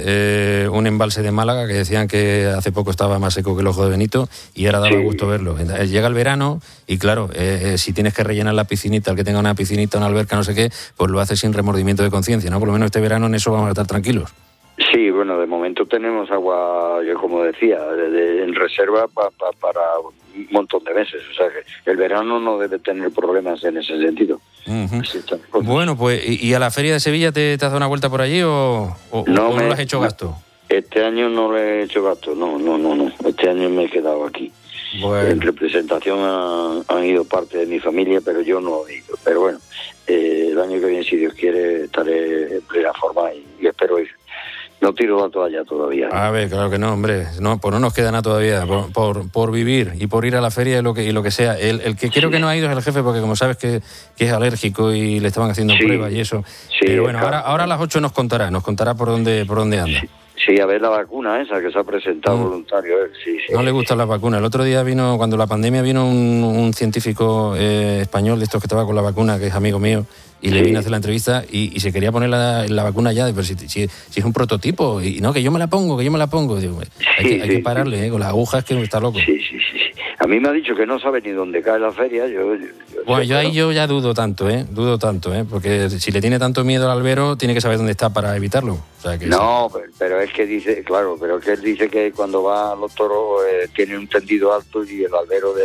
eh, un embalse de Málaga que decían que hace poco estaba más seco que el ojo de Benito y ahora daba sí. gusto verlo. Llega el verano y claro, eh, si tienes que rellenar la piscinita, el que tenga una piscinita, una alberca, no sé qué, pues lo hace sin remordimiento de conciencia, ¿no? Por lo menos este verano en eso vamos a estar tranquilos. Sí, bueno, de momento tenemos agua, yo como decía, de, de, en reserva pa, pa, para un montón de meses. O sea que el verano no debe tener problemas en ese sentido. Uh-huh. Bueno, pues, ¿y a la Feria de Sevilla te, te has dado una vuelta por allí o, o no, o me, no le has hecho gasto? Este año no le he hecho gasto, no, no, no, no. Este año me he quedado aquí. Bueno. En representación han, han ido parte de mi familia, pero yo no he ido. Pero bueno, eh, el año que viene, si Dios quiere, estaré en plena forma y, y espero ir. No tiro la toalla todavía. A ver, claro que no, hombre. No, pues no nos queda nada todavía por, por, por vivir y por ir a la feria y lo que, y lo que sea. El, el que creo sí. que no ha ido es el jefe, porque como sabes que, que es alérgico y le estaban haciendo sí. pruebas y eso. Sí, pero bueno, claro. ahora, ahora a las ocho nos contará, nos contará por dónde, por dónde anda. Sí. Sí, a ver la vacuna esa que se ha presentado mm. voluntario. Eh. Sí, sí. No le gustan las vacunas. El otro día vino, cuando la pandemia, vino un, un científico eh, español de estos que estaba con la vacuna, que es amigo mío, y sí. le vine a hacer la entrevista y, y se quería poner la, la vacuna ya, pero si, si, si es un prototipo, y no, que yo me la pongo, que yo me la pongo. Digo, hay, sí, que, hay sí, que pararle, sí. eh, con las agujas, que está loco. Sí, sí, sí. A mí me ha dicho que no sabe ni dónde cae la feria. Yo, yo, yo bueno, yo ahí yo ya dudo tanto, ¿eh? Dudo tanto, ¿eh? Porque si le tiene tanto miedo al albero, tiene que saber dónde está para evitarlo. O sea, que no, sí. pero, pero es que dice, claro, pero es que él dice que cuando va a los toros eh, tiene un tendido alto y el albero de,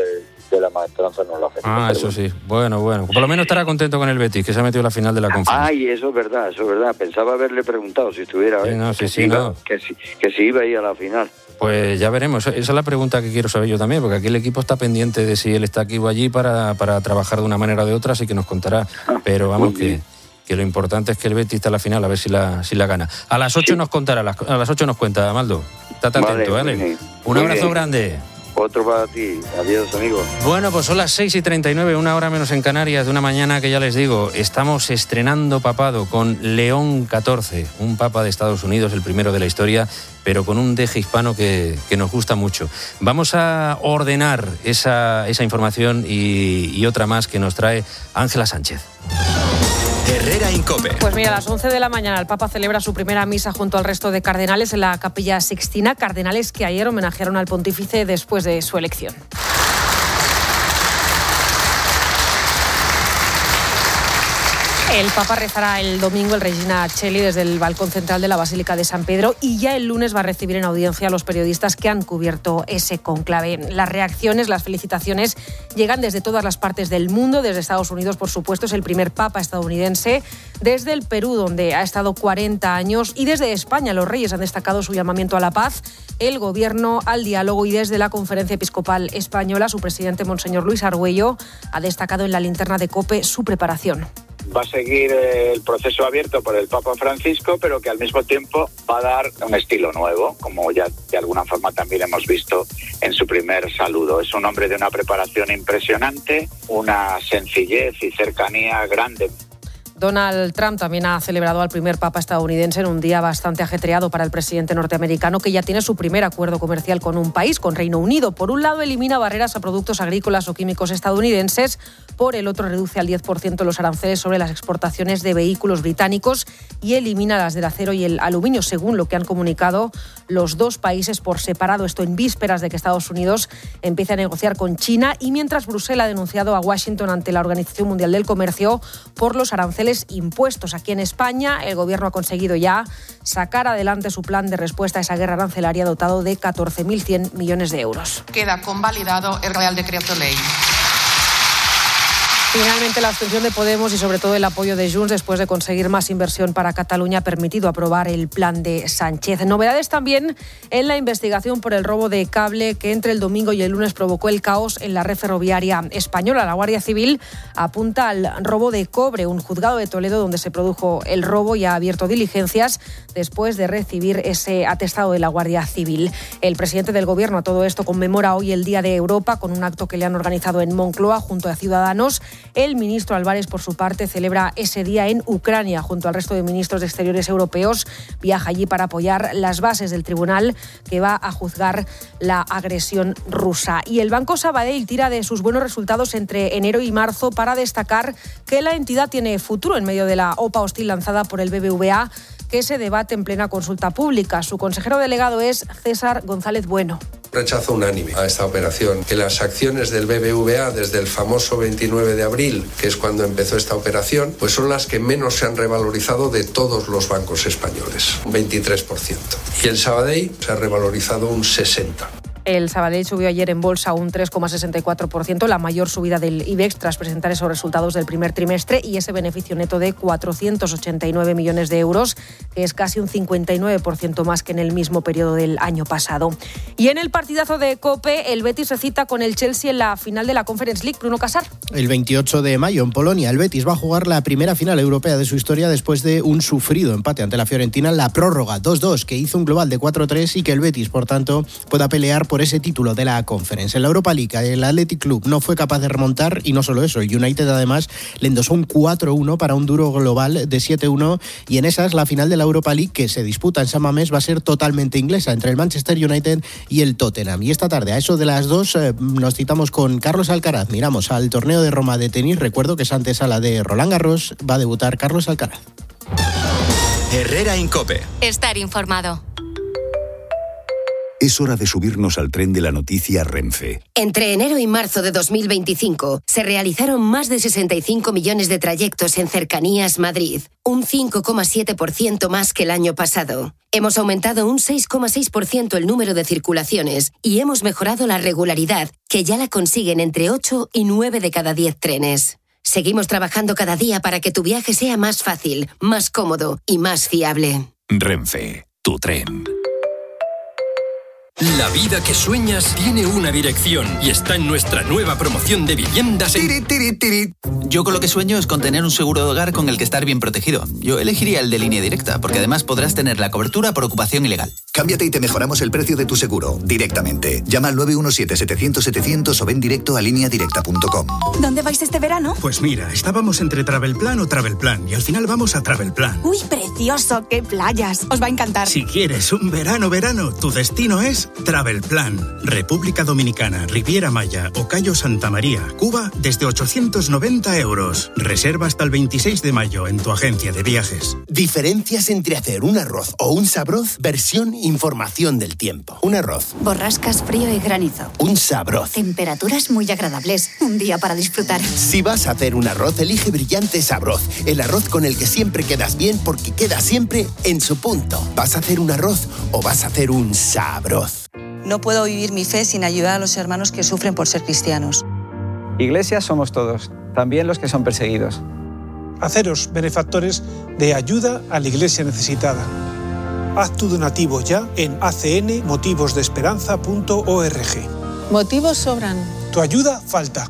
de la maestranza no lo hace. Ah, eso sí. Bueno, bueno. Por lo menos estará contento con el Betis, que se ha metido en la final de la Conferencia. Ay, eso es verdad, eso es verdad. Pensaba haberle preguntado si estuviera... Sí, ¿eh? no, sí, que, sí, si iba, no. que, si, que si iba a ir a la final. Pues ya veremos. Esa es la pregunta que quiero saber yo también, porque aquí el equipo está pendiente de si él está aquí o allí para, para trabajar de una manera o de otra, así que nos contará. Pero vamos, que, que lo importante es que el Betis está en la final, a ver si la, si la gana. A las ocho sí. nos contará, a las, a las ocho nos cuenta, Amaldo. Estate vale, atento, ¿vale? Bien. Un muy abrazo bien. grande. Otro para ti. Adiós, amigo. Bueno, pues son las seis y treinta y nueve, una hora menos en Canarias, de una mañana que ya les digo, estamos estrenando papado con León catorce, un papa de Estados Unidos, el primero de la historia, pero con un deje hispano que, que nos gusta mucho. Vamos a ordenar esa, esa información y, y otra más que nos trae Ángela Sánchez. Herrera Incope. Pues mira, a las once de la mañana el Papa celebra su primera misa junto al resto de cardenales en la Capilla Sixtina, cardenales que ayer homenajearon al pontífice después de su elección. El Papa rezará el domingo el Regina Coeli desde el balcón central de la Basílica de San Pedro y ya el lunes va a recibir en audiencia a los periodistas que han cubierto ese cónclave. Las reacciones, las felicitaciones llegan desde todas las partes del mundo, desde Estados Unidos, por supuesto, es el primer Papa estadounidense, desde el Perú, donde ha estado cuarenta años, y desde España los reyes han destacado su llamamiento a la paz, el gobierno al diálogo, y desde la Conferencia Episcopal Española su presidente, Monseñor Luis Argüello, ha destacado en la linterna de COPE su preparación. Va a seguir el proceso abierto por el Papa Francisco, pero que al mismo tiempo va a dar un estilo nuevo, como ya de alguna forma también hemos visto en su primer saludo. Es un hombre de una preparación impresionante, una sencillez y cercanía grande. Donald Trump también ha celebrado al primer papa estadounidense en un día bastante ajetreado para el presidente norteamericano, que ya tiene su primer acuerdo comercial con un país, con Reino Unido. Por un lado, elimina barreras a productos agrícolas o químicos estadounidenses. Por el otro, reduce al diez por ciento los aranceles sobre las exportaciones de vehículos británicos y elimina las del acero y el aluminio, según lo que han comunicado los dos países por separado. Esto en vísperas de que Estados Unidos empiece a negociar con China, y mientras Bruselas ha denunciado a Washington ante la Organización Mundial del Comercio por los aranceles impuestos. Aquí en España, el gobierno ha conseguido ya sacar adelante su plan de respuesta a esa guerra arancelaria dotado de catorce mil cien millones de euros. Queda convalidado el Real Decreto Ley. Finalmente, la abstención de Podemos y sobre todo el apoyo de Junts después de conseguir más inversión para Cataluña ha permitido aprobar el plan de Sánchez. Novedades también en la investigación por el robo de cable que entre el domingo y el lunes provocó el caos en la red ferroviaria española. La Guardia Civil apunta al robo de cobre. Un juzgado de Toledo donde se produjo el robo y ha abierto diligencias después de recibir ese atestado de la Guardia Civil. El presidente del Gobierno a todo esto conmemora hoy el Día de Europa con un acto que le han organizado en Moncloa junto a Ciudadanos. El ministro Álvarez, por su parte, celebra ese día en Ucrania junto al resto de ministros de Exteriores europeos. Viaja allí para apoyar las bases del tribunal que va a juzgar la agresión rusa. Y el Banco Sabadell tira de sus buenos resultados entre enero y marzo para destacar que la entidad tiene futuro en medio de la OPA hostil lanzada por el B B V A, que se debate en plena consulta pública. Su consejero delegado es César González Bueno. Rechazo unánime a esta operación, que las acciones del B B V A desde el famoso veintinueve de abril, que es cuando empezó esta operación, pues son las que menos se han revalorizado de todos los bancos españoles, un veintitrés por ciento. Y el Sabadell se ha revalorizado un sesenta por ciento. El Sabadell subió ayer en bolsa un tres coma sesenta y cuatro por ciento, la mayor subida del IBEX tras presentar esos resultados del primer trimestre y ese beneficio neto de cuatrocientos ochenta y nueve millones de euros, que es casi un cincuenta y nueve por ciento más que en el mismo periodo del año pasado. Y en el partidazo de COPE, el Betis se cita con el Chelsea en la final de la Conference League. Bruno Casar. El veintiocho de mayo en Polonia, el Betis va a jugar la primera final europea de su historia después de un sufrido empate ante la Fiorentina en la prórroga dos dos, que hizo un global de cuatro tres y que el Betis, por tanto, pueda pelear por ese título de la Conference. En la Europa League, el Athletic Club no fue capaz de remontar y no solo eso, el United además le endosó un cuatro uno para un duro global de siete uno, y en esas la final de la Europa League que se disputa en San Mamés va a ser totalmente inglesa entre el Manchester United y el Tottenham. Y esta tarde a eso de las dos eh, nos citamos con Carlos Alcaraz. Miramos al torneo de Roma de tenis. Recuerdo que es antesala de Roland Garros. Va a debutar Carlos Alcaraz. Herrera Incope. Estar informado. Es hora de subirnos al tren de la noticia Renfe. Entre enero y marzo de dos mil veinticinco se realizaron más de sesenta y cinco millones de trayectos en Cercanías Madrid, un cinco coma siete por ciento más que el año pasado. Hemos aumentado un seis coma seis por ciento el número de circulaciones y hemos mejorado la regularidad, que ya la consiguen entre ocho y nueve de cada diez trenes. Seguimos trabajando cada día para que tu viaje sea más fácil, más cómodo y más fiable. Renfe, tu tren. La vida que sueñas tiene una dirección y está en nuestra nueva promoción de viviendas en... Tiri, tiri, tiri. Yo con lo que sueño es con tener un seguro de hogar con el que estar bien protegido. Yo elegiría el de Línea Directa, porque además podrás tener la cobertura por ocupación ilegal. Cámbiate y te mejoramos el precio de tu seguro, directamente. Llama al nueve uno siete, setecientos, setecientos o ven directo a línea directa punto com. ¿Dónde vais este verano? Pues mira, estábamos entre Travelplan o Travelplan y al final vamos a Travelplan. ¡Uy, precioso! ¡Qué playas! Os va a encantar. Si quieres un verano, verano, tu destino es Travelplan. República Dominicana, Riviera Maya o Cayo Santa María, Cuba, desde ochocientos noventa euros. Reserva hasta el veintiséis de mayo en tu agencia de viajes. Diferencias entre hacer un arroz o un sabroz, versión información del tiempo. Un arroz. Borrascas, frío y granizo. Un sabroz. Temperaturas muy agradables. Un día para disfrutar. Si vas a hacer un arroz, elige Brillante Sabroz. El arroz con el que siempre quedas bien porque queda siempre en su punto. ¿Vas a hacer un arroz o vas a hacer un sabroz? No puedo vivir mi fe sin ayudar a los hermanos que sufren por ser cristianos. Iglesia somos todos, también los que son perseguidos. Haceros benefactores de ayuda a la Iglesia necesitada. Haz tu donativo ya en a c n motivos de esperanza punto org. Motivos sobran. Tu ayuda falta.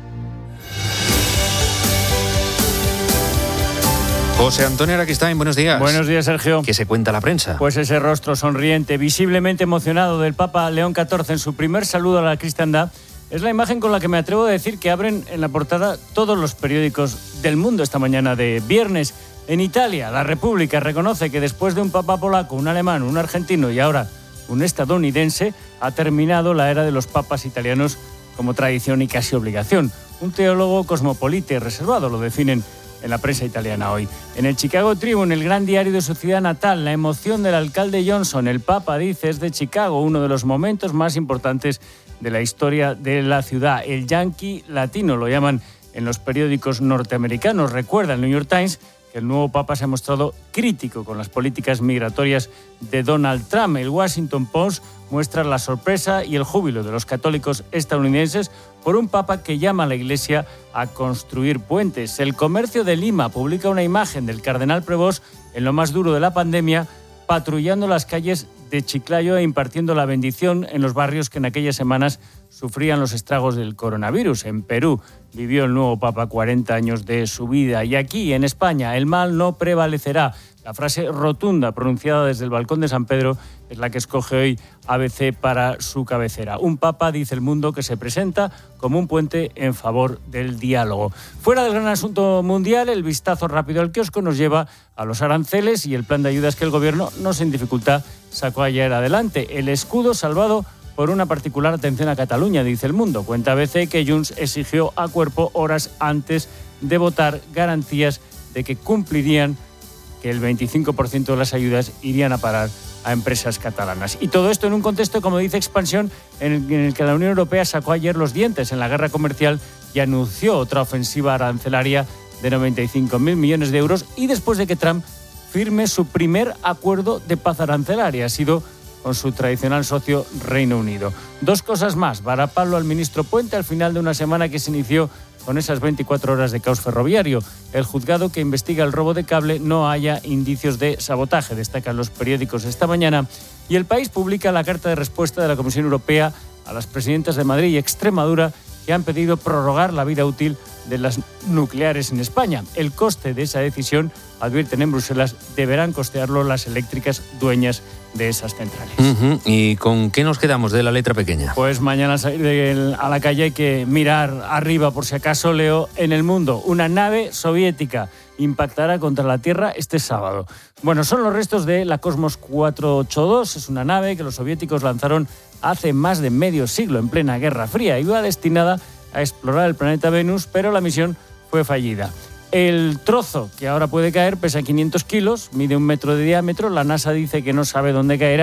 José Antonio Araquistáin, buenos días. Buenos días, Sergio. ¿Qué se cuenta la prensa? Pues ese rostro sonriente, visiblemente emocionado del Papa León catorce en su primer saludo a la cristiandad, es la imagen con la que me atrevo a decir que abren en la portada todos los periódicos del mundo esta mañana de viernes. En Italia, La República reconoce que después de un papa polaco, un alemán, un argentino y ahora un estadounidense, ha terminado la era de los papas italianos como tradición y casi obligación. Un teólogo cosmopolita y reservado, lo definen en la prensa italiana hoy. En el Chicago Tribune, el gran diario de su ciudad natal, la emoción del alcalde Johnson. El Papa dice es de Chicago, uno de los momentos más importantes de la historia de la ciudad. El Yankee latino, lo llaman en los periódicos norteamericanos. Recuerda el New York Times que el nuevo Papa se ha mostrado crítico con las políticas migratorias de Donald Trump. El Washington Post muestra la sorpresa y el júbilo de los católicos estadounidenses por un Papa que llama a la Iglesia a construir puentes. El Comercio de Lima publica una imagen del cardenal Prevost en lo más duro de la pandemia, patrullando las calles de Chiclayo e impartiendo la bendición en los barrios que en aquellas semanas sufrían los estragos del coronavirus. En Perú vivió el nuevo Papa cuarenta años de su vida. Y aquí, en España, el mal no prevalecerá. La frase rotunda pronunciada desde el balcón de San Pedro es la que escoge hoy A B C para su cabecera. Un papa, dice El Mundo, que se presenta como un puente en favor del diálogo. Fuera del gran asunto mundial, el vistazo rápido al kiosco nos lleva a los aranceles y el plan de ayudas que el gobierno, no sin dificultad, sacó ayer adelante. El escudo salvado por una particular atención a Cataluña, dice El Mundo. Cuenta A B C que Junts exigió a cuerpo horas antes de votar garantías de que cumplirían que el veinticinco por ciento de las ayudas irían a parar a empresas catalanas. Y todo esto en un contexto, como dice Expansión, en el, en el que la Unión Europea sacó ayer los dientes en la guerra comercial y anunció otra ofensiva arancelaria de noventa y cinco mil millones de euros y después de que Trump firme su primer acuerdo de paz arancelaria. Ha sido con su tradicional socio Reino Unido. Dos cosas más. Varapalo al ministro Puente al final de una semana que se inició con esas veinticuatro horas de caos ferroviario. El juzgado que investiga el robo de cable no haya indicios de sabotaje, destacan los periódicos esta mañana. Y El País publica la carta de respuesta de la Comisión Europea a las presidentas de Madrid y Extremadura que han pedido prorrogar la vida útil de las nucleares en España. El coste de esa decisión, advierten en Bruselas, deberán costearlo las eléctricas dueñas de esas centrales. Uh-huh. ¿Y con qué nos quedamos de la letra pequeña? Pues mañana al salir de, a la calle hay que mirar arriba por si acaso leo en El Mundo. Una nave soviética impactará contra la Tierra este sábado. Bueno, son los restos de la Cosmos cuatrocientos ochenta y dos. Es una nave que los soviéticos lanzaron hace más de medio siglo, en plena Guerra Fría. Iba destinada a explorar el planeta Venus, pero la misión fue fallida. El trozo que ahora puede caer pesa quinientos kilos, mide un metro de diámetro. La NASA dice que no sabe dónde caerá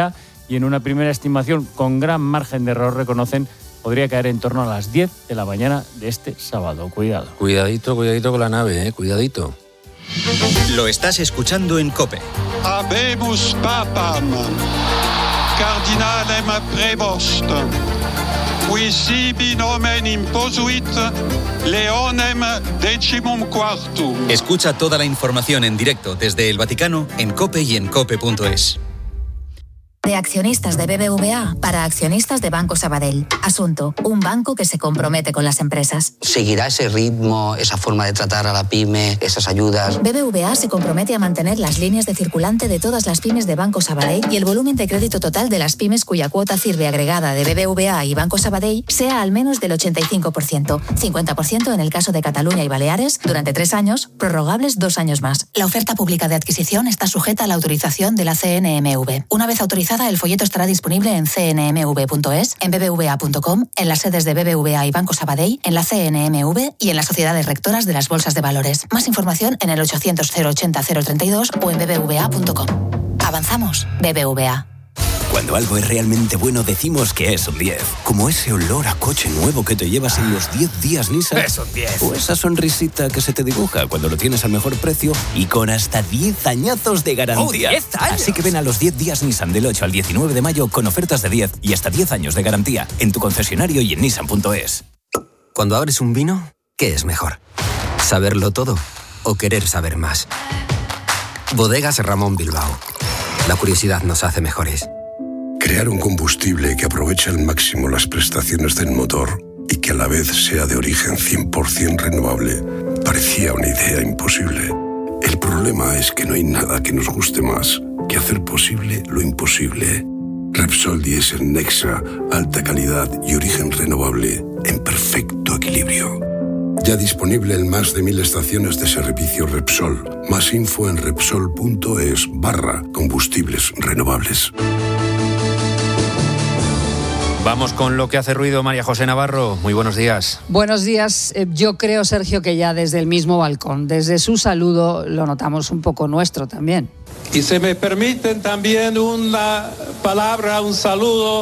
y en una primera estimación con gran margen de error, reconocen, podría caer en torno a las diez de la mañana de este sábado. Cuidado. Cuidadito, cuidadito con la nave, ¿eh? Cuidadito. Lo estás escuchando en COPE. Habemus papam, cardinalem prevost, qui sibi nomen imposuit, leonem decimum quartum. Escucha toda la información en directo desde el Vaticano en COPE y en cope punto es. De accionistas de B B V A para accionistas de Banco Sabadell. Asunto: un banco que se compromete con las empresas. ¿Seguirá ese ritmo, esa forma de tratar a la pyme, esas ayudas? B B V A se compromete a mantener las líneas de circulante de todas las pymes de Banco Sabadell y el volumen de crédito total de las pymes cuya cuota CIRBE agregada de B B V A y Banco Sabadell sea al menos del ochenta y cinco por ciento, cincuenta por ciento en el caso de Cataluña y Baleares, durante tres años, prorrogables dos años más. La oferta pública de adquisición está sujeta a la autorización de la C N M V. Una vez autorizada, el folleto estará disponible en c n m v punto es, en b b v a punto com, en las sedes de B B V A y Banco Sabadell, en la C N M V y en las sociedades rectoras de las bolsas de valores. Más información en el ochocientos cero ochenta cero treinta y dos o en b b v a punto com. Avanzamos. B B V A. Cuando algo es realmente bueno decimos que es un diez. Como ese olor a coche nuevo que te llevas en los diez días Nissan. Es un diez. O esa sonrisita que se te dibuja cuando lo tienes al mejor precio y con hasta diez añazos de garantía. ¡Oh, diez años! Así que ven a los diez días Nissan del ocho al diecinueve de mayo con ofertas de diez y hasta diez años de garantía en tu concesionario y en nissan punto es. Cuando abres un vino, ¿qué es mejor? ¿Saberlo todo o querer saber más? Bodegas Ramón Bilbao. La curiosidad nos hace mejores. Crear un combustible que aproveche al máximo las prestaciones del motor y que a la vez sea de origen cien por ciento renovable parecía una idea imposible. El problema es que no hay nada que nos guste más que hacer posible lo imposible. Repsol Diesel Nexa, alta calidad y origen renovable en perfecto equilibrio. Ya disponible en más de mil estaciones de servicio Repsol. Más info en repsol punto es barra combustibles renovables. Vamos con lo que hace ruido. María José Navarro, muy buenos días. Buenos días. Yo creo, Sergio, que ya desde el mismo balcón, desde su saludo, lo notamos un poco nuestro también. Y se me permiten también una palabra, un saludo.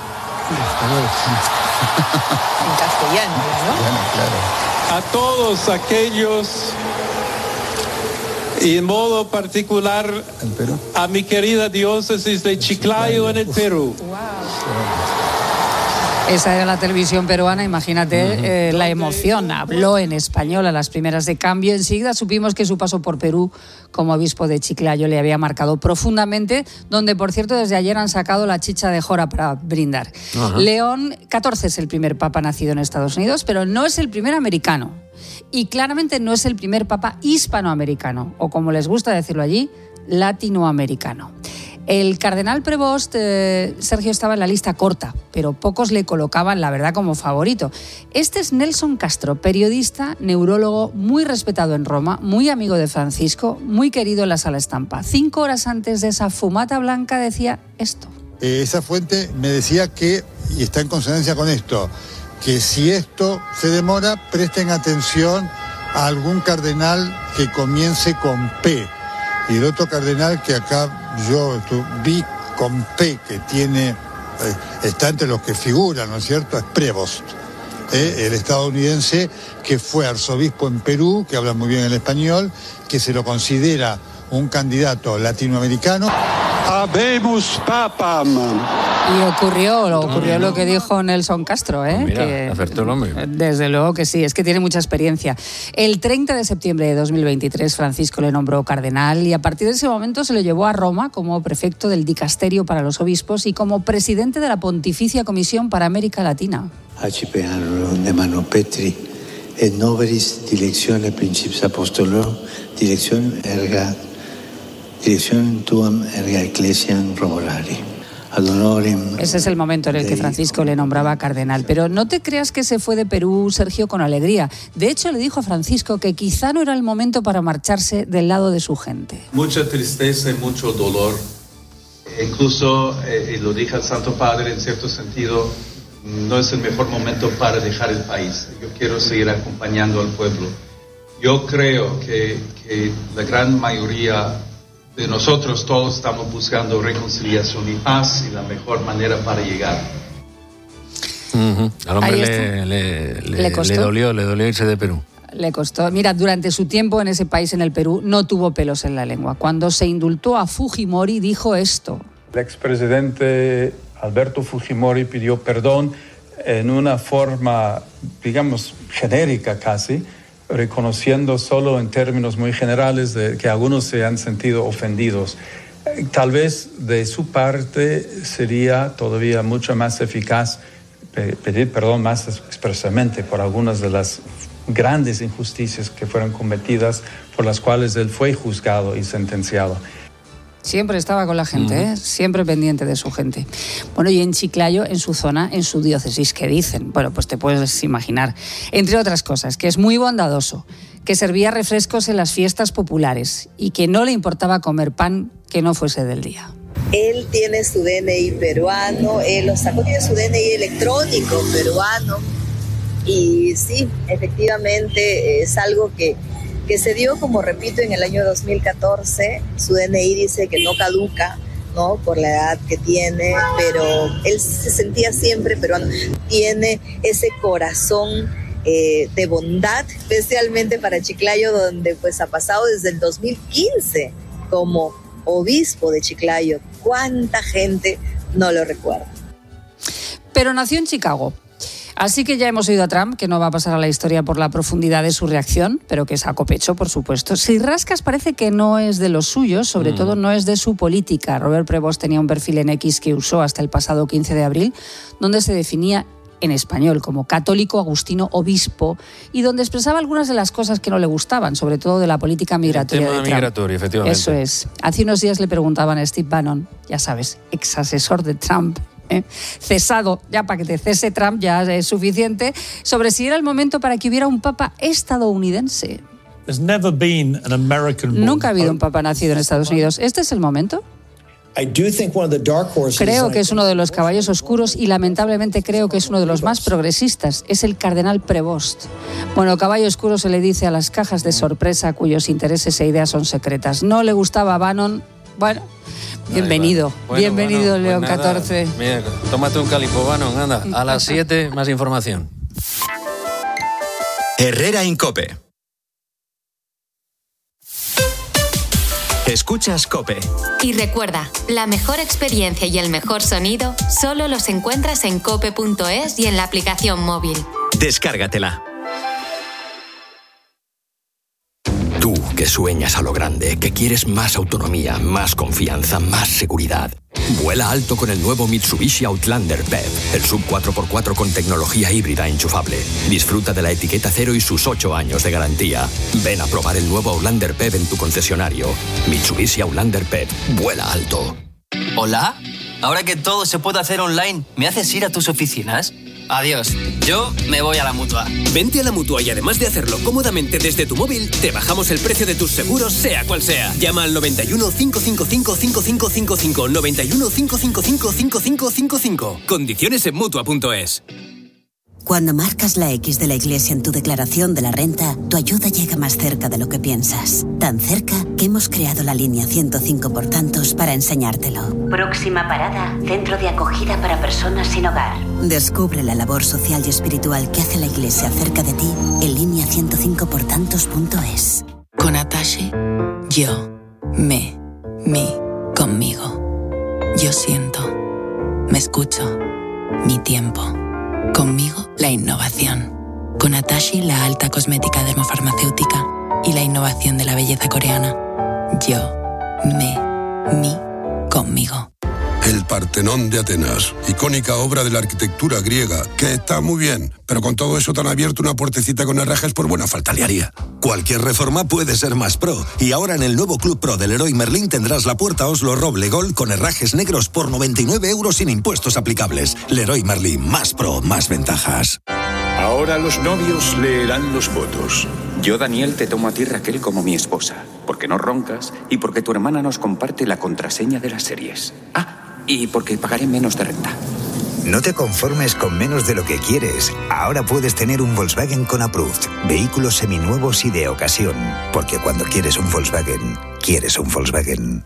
En castellano, ¿no? Bueno, claro. A todos aquellos, y en modo particular a mi querida diócesis de Chiclayo en el Perú. Wow. Esa era la televisión peruana, imagínate uh-huh. eh, la emoción. Habló en español a las primeras de cambio. Enseguida supimos que su paso por Perú como obispo de Chiclayo le había marcado profundamente, donde, por cierto, desde ayer han sacado la chicha de jora para brindar. Uh-huh. León catorce es el primer papa nacido en Estados Unidos, pero no es el primer americano. Y claramente no es el primer papa hispanoamericano, o como les gusta decirlo allí, latinoamericano. El cardenal Prevost, eh, Sergio, estaba en la lista corta, pero pocos le colocaban, la verdad, como favorito. Este es Nelson Castro, periodista, neurólogo, muy respetado en Roma, muy amigo de Francisco, muy querido en la Sala Estampa. Cinco horas antes de esa fumata blanca decía esto. Eh, esa fuente me decía que, y está en consonancia con esto, que si esto se demora, presten atención a algún cardenal que comience con P. Y el otro cardenal que acá yo vi con P, que tiene, eh, está entre los que figuran, ¿no es cierto?, es Prevost, eh, el estadounidense que fue arzobispo en Perú, que habla muy bien el español, que se lo considera un candidato latinoamericano. Habemus papam. Y ocurrió, ocurrió lo que dijo Nelson Castro, ¿eh? Mira, que, acertó el hombre. Desde luego que sí, es que tiene mucha experiencia. El treinta de septiembre de dos mil veintitrés, Francisco le nombró cardenal y a partir de ese momento se le llevó a Roma como prefecto del dicasterio para los obispos y como presidente de la Pontificia Comisión para América Latina. Accipeano de mano Petri, et noveris direczione principis apostolorum, dirección erga, dirección tuam erga ecclesiam romolari. Ese es el momento en el que Francisco le nombraba cardenal. Pero no te creas que se fue de Perú, Sergio, con alegría. De hecho, le dijo a Francisco que quizá no era el momento para marcharse del lado de su gente. Mucha tristeza y mucho dolor. Incluso, eh, y lo dije al Santo Padre, en cierto sentido, no es el mejor momento para dejar el país. Yo quiero seguir acompañando al pueblo. Yo creo que, que la gran mayoría de nosotros todos estamos buscando reconciliación y paz, y la mejor manera para llegar. Uh-huh. Al hombre le, le, le, ¿Le, le dolió, le dolió irse de Perú. Le costó. Mira, durante su tiempo en ese país, en el Perú, no tuvo pelos en la lengua. Cuando se indultó a Fujimori, dijo esto. El expresidente Alberto Fujimori pidió perdón en una forma, digamos, genérica casi, reconociendo solo en términos muy generales de que algunos se han sentido ofendidos. Tal vez de su parte sería todavía mucho más eficaz pedir perdón más expresamente por algunas de las grandes injusticias que fueron cometidas, por las cuales él fue juzgado y sentenciado. Siempre estaba con la gente, uh-huh. ¿eh? Siempre pendiente de su gente. Bueno, y en Chiclayo, en su zona, en su diócesis, ¿qué dicen? Bueno, pues te puedes imaginar. Entre otras cosas, que es muy bondadoso, que servía refrescos en las fiestas populares y que no le importaba comer pan que no fuese del día. Él tiene su D N I peruano, él lo sacó, tiene su D N I electrónico peruano. Y sí, efectivamente es algo que, que se dio, como repito, en el año dos mil catorce. Su D N I dice que no caduca, ¿no?, por la edad que tiene, pero él se sentía siempre peruano. Tiene ese corazón eh, de bondad, especialmente para Chiclayo, donde pues ha pasado desde el dos mil quince como obispo de Chiclayo. ¿Cuánta gente no lo recuerda? Pero nació en Chicago. Así que ya hemos oído a Trump, que no va a pasar a la historia por la profundidad de su reacción, pero que sacó pecho, por supuesto. Si rascas, parece que no es de los suyos, sobre mm. todo no es de su política. Robert Prevost tenía un perfil en X que usó hasta el pasado quince de abril, donde se definía en español como católico agustino obispo y donde expresaba algunas de las cosas que no le gustaban, sobre todo de la política migratoria el tema de Trump. migratorio, efectivamente. Eso es. Hace unos días le preguntaban a Steve Bannon, ya sabes, ex asesor de Trump, ¿eh? cesado, ya para que te cese Trump ya es suficiente, sobre si era el momento para que hubiera un papa estadounidense. Nunca ha habido un papa nacido en Estados Unidos. ¿Este es el momento? Creo que es uno de los caballos oscuros y lamentablemente creo que es uno de los más progresistas. Es el cardenal Prevost. Bueno, caballo oscuro se le dice a las cajas de sorpresa cuyos intereses e ideas son secretas. No le gustaba a Bannon. Bueno, bienvenido. Bueno, bienvenido, bueno, León pues catorce. Mira, tómate un calipo, Bannon, anda. A las siete, más información. Herrera Incope. Escuchas COPE. Y recuerda, la mejor experiencia y el mejor sonido solo los encuentras en cope punto es y en la aplicación móvil. Descárgatela. Tú, que sueñas a lo grande, que quieres más autonomía, más confianza, más seguridad. Vuela alto con el nuevo Mitsubishi Outlander P E V, el sub cuatro por cuatro con tecnología híbrida enchufable. Disfruta de la etiqueta cero y sus ocho años de garantía. Ven a probar el nuevo Outlander P E V en tu concesionario. Mitsubishi Outlander P E V. Vuela alto. ¿Hola? Ahora que todo se puede hacer online, ¿me haces ir a tus oficinas? Adiós, yo me voy a la Mutua. Vente a la Mutua y además de hacerlo cómodamente desde tu móvil, te bajamos el precio de tus seguros, sea cual sea. Llama al noventa y uno, cinco cinco cinco, cinco cinco cinco cinco, noventa y uno, cinco cinco cinco, cinco cinco cinco cinco. Condiciones en Mutua punto es. Cuando marcas la X de la Iglesia en tu declaración de la renta, tu ayuda llega más cerca de lo que piensas. Tan cerca que hemos creado la línea ciento cinco por tantos para enseñártelo. Próxima parada, Centro de Acogida para Personas Sin Hogar. Descubre la labor social y espiritual que hace la Iglesia cerca de ti en línea ciento cinco por tantos punto es. Con Atashi, yo, me, mi, conmigo. Yo siento, me escucho, mi tiempo. Conmigo, la innovación. Con Atashi, la alta cosmética dermofarmacéutica y la innovación de la belleza coreana. Yo, me, mi, conmigo. El Partenón de Atenas, icónica obra de la arquitectura griega, que está muy bien, pero con todo eso tan abierto, una puertecita con herrajes por buena falta le haría. Cualquier reforma puede ser más pro, y ahora en el nuevo Club Pro del Leroy Merlin tendrás la puerta Oslo Roble Gold con herrajes negros por noventa y nueve euros sin impuestos aplicables. Leroy Merlin, más pro, más ventajas. Ahora los novios leerán los votos. Yo, Daniel, te tomo a ti, Raquel, como mi esposa, porque no roncas y porque tu hermana nos comparte la contraseña de las series. Ah, y porque pagaré menos de renta. No te conformes con menos de lo que quieres. Ahora puedes tener un Volkswagen con Approved. Vehículos seminuevos y de ocasión. Porque cuando quieres un Volkswagen, quieres un Volkswagen.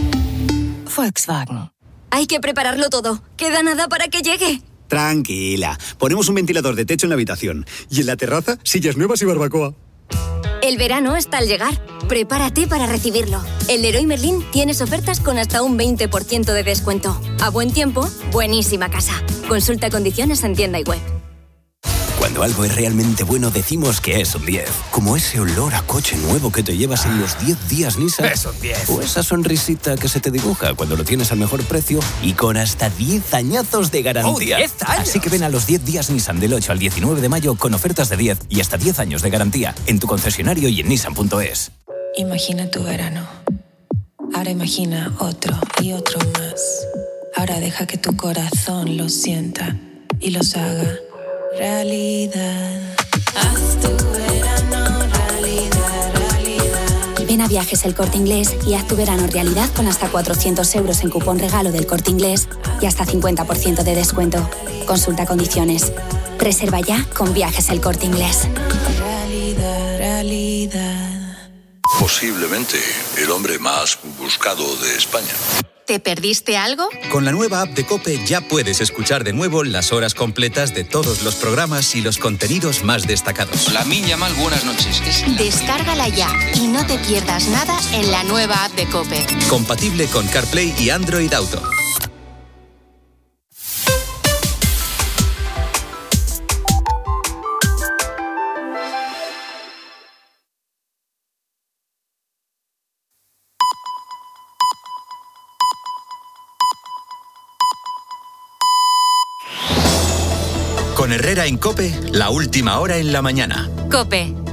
Volkswagen. Hay que prepararlo todo. Queda nada para que llegue. Tranquila. Ponemos un ventilador de techo en la habitación. Y en la terraza, sillas nuevas y barbacoa. El verano está al llegar. Prepárate para recibirlo. En Leroy Merlin tienes ofertas con hasta un veinte por ciento de descuento. A buen tiempo, buenísima casa. Consulta condiciones en tienda y web. Cuando algo es realmente bueno decimos que es un diez. Como ese olor a coche nuevo que te llevas en los diez días Nissan. Es un diez. O esa sonrisita que se te dibuja cuando lo tienes al mejor precio y con hasta diez añazos de garantía. ¡Oh, diez años! Así que ven a los diez días Nissan del ocho al diecinueve de mayo con ofertas de diez y hasta diez años de garantía en tu concesionario y en nissan punto es. Imagina tu verano. Ahora imagina otro y otro más. Ahora deja que tu corazón lo sienta y los haga realidad. Haz tu verano realidad, realidad. Ven a Viajes El Corte Inglés y haz tu verano realidad con hasta cuatrocientos euros en cupón regalo del Corte Inglés y hasta cincuenta por ciento de descuento. Consulta condiciones. Reserva ya con Viajes El Corte Inglés. Realidad, realidad. Posiblemente el hombre más buscado de España. ¿Te perdiste algo? Con la nueva app de COPE ya puedes escuchar de nuevo las horas completas de todos los programas y los contenidos más destacados. Lamin Yamal, buenas noches. Descárgala ya y no te pierdas nada en la nueva app de COPE. Compatible con CarPlay y Android Auto. Con Herrera en COPE, la última hora en la mañana. COPE.